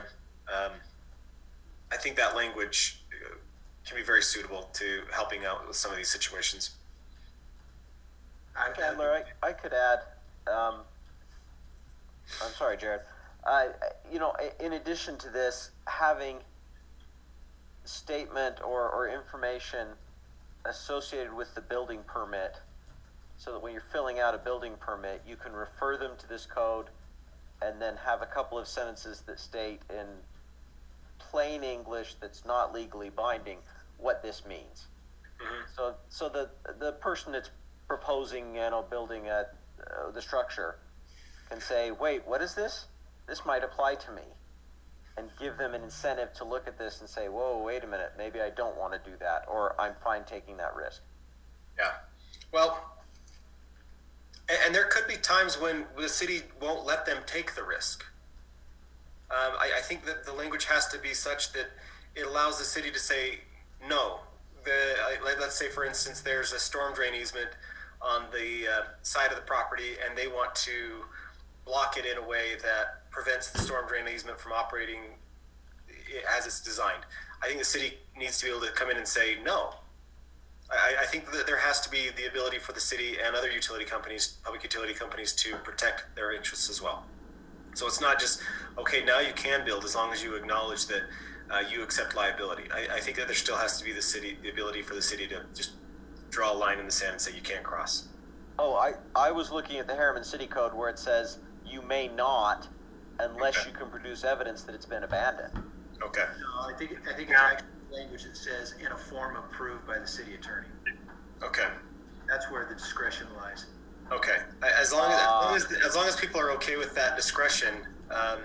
I think that language can be very suitable to helping out with some of these situations. Chandler, I could add, I'm sorry, Jared. In addition to this, having statement or information associated with the building permit, so that when you're filling out a building permit, you can refer them to this code and then have a couple of sentences that state in plain English that's not legally binding what this means. Mm-hmm. So the person that's proposing, building the structure can say, wait, what is this? This might apply to me, and give them an incentive to look at this and say, whoa, wait a minute, maybe I don't want to do that, or I'm fine taking that risk. Yeah. Well, and there could be times when the city won't let them take the risk. I think that the language has to be such that it allows the city to say no. Let's say, for instance, there's a storm drain easement on the side of the property, and they want to block it in a way that prevents the storm drain easement from operating as it's designed. I think the city needs to be able to come in and say no. I think that there has to be the ability for the city and other utility companies, public utility companies, to protect their interests as well. So it's not just, okay, now you can build as long as you acknowledge that you accept liability. I think that there still has to be the ability for the city to just draw a line in the sand and say you can't cross. Oh, I was looking at the Harriman City Code where it says you may not unless you can produce evidence that it's been abandoned. Okay. No, I think it's actually language that says in a form approved by the city attorney. Okay. That's where the discretion lies. Okay. As long as people are okay with that discretion, I'm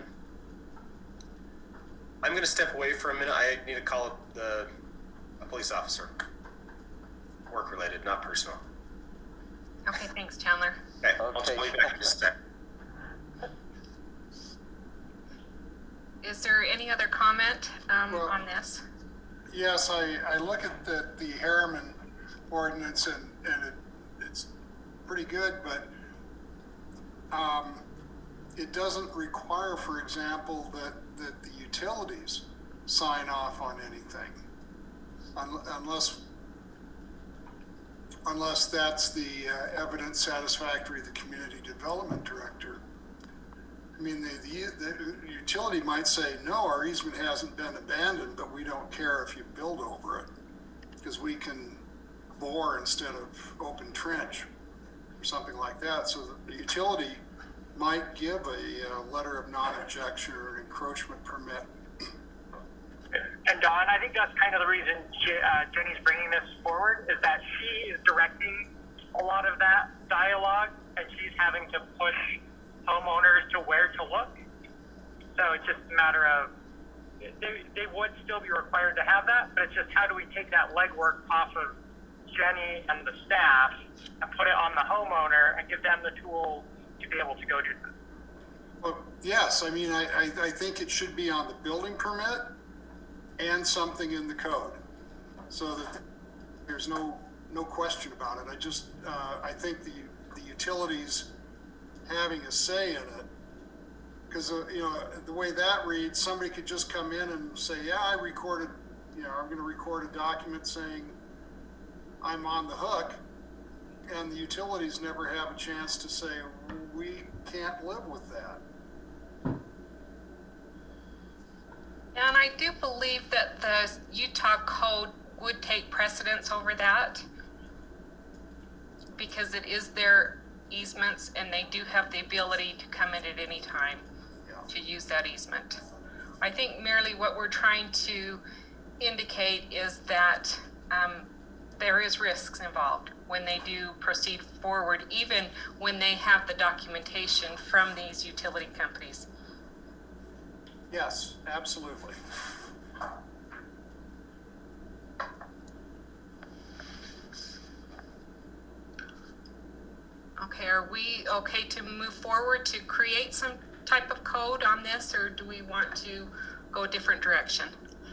going to step away for a minute. I need to call a police officer. Work related, not personal. Okay, thanks, Chandler. Okay. I'll call you back in just a sec. Is there any other comment on this? Yes, I look at the Harriman ordinance and it's pretty good, but it doesn't require, for example, that the utilities sign off on anything unless that's the evidence satisfactory of the community development director. I mean, the utility might say, no, our easement hasn't been abandoned, but we don't care if you build over it because we can bore instead of open trench or something like that. So the utility might give a letter of non-objection or an encroachment permit. And Don, I think that's kind of the reason Jenny's bringing this forward, is that she is directing a lot of that dialogue, and she's having to push homeowners to where to look. So it's just a matter of, they would still be required to have that, but it's just how do we take that legwork off of Jenny and the staff and put it on the homeowner and give them the tools to be able to go do that. Well, yes, I mean, I think it should be on the building permit and something in the code so that there's no question about it. I think the utilities having a say in it, because the way that reads, somebody could just come in and say, yeah, I recorded, I'm going to record a document saying I'm on the hook, and the utilities never have a chance to say, we can't live with that. And I do believe that the Utah code would take precedence over that because it is their easements and they do have the ability to come in at any time to use that easement. I think merely what we're trying to indicate is that there is risks involved when they do proceed forward, even when they have the documentation from these utility companies. Yes, absolutely. Okay, are we okay to move forward to create some type of code on this, or do we want to go a different direction?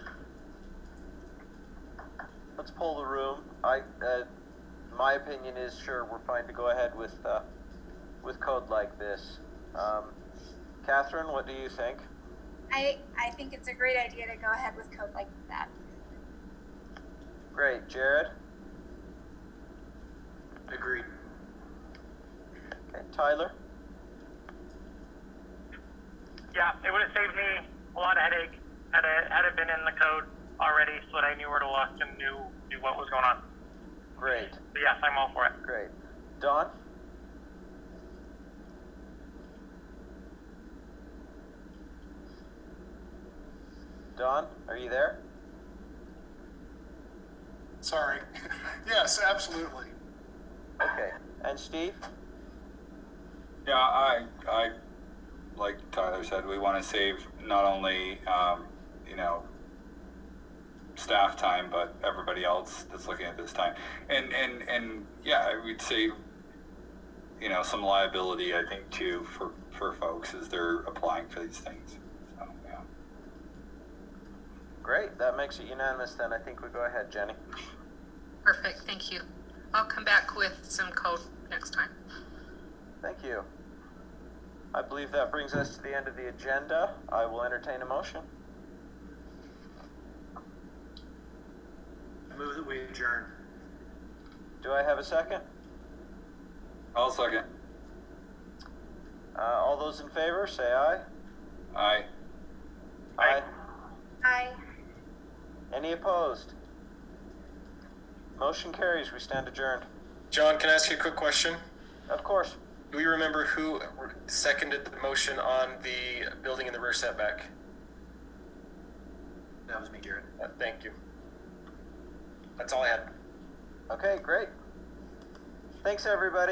Let's poll the room. My opinion is sure we're fine to go ahead with code like this. Catherine, what do you think? I think it's a great idea to go ahead with code like that. Great, Jared. Agreed. Okay, Tyler. Yeah, it would have saved me a lot of headache had it been in the code already, so that I knew where to look and knew what was going on. Great. But yes, I'm all for it. Great. Don. Don, are you there? Sorry. Yes, absolutely. Okay. And Steve? Yeah, I like Tyler said, we want to save not only staff time, but everybody else that's looking at this time. And yeah, I would say some liability, I think, too, for folks as they're applying for these things. So yeah. Great. That makes it unanimous then. I think we go ahead, Jenny. Perfect, thank you. I'll come back with some code next time. Thank you. I believe that brings us to the end of the agenda. I will entertain a motion. I move that we adjourn. Do I have a second? I'll second. All those in favor, say aye. Aye. Aye. Aye. Any opposed? Motion carries. We stand adjourned. John, can I ask you a quick question? Of course. Do we remember who seconded the motion on the building in the rear setback? That was me, Jared. Thank you. That's all I had. Okay, great. Thanks, everybody.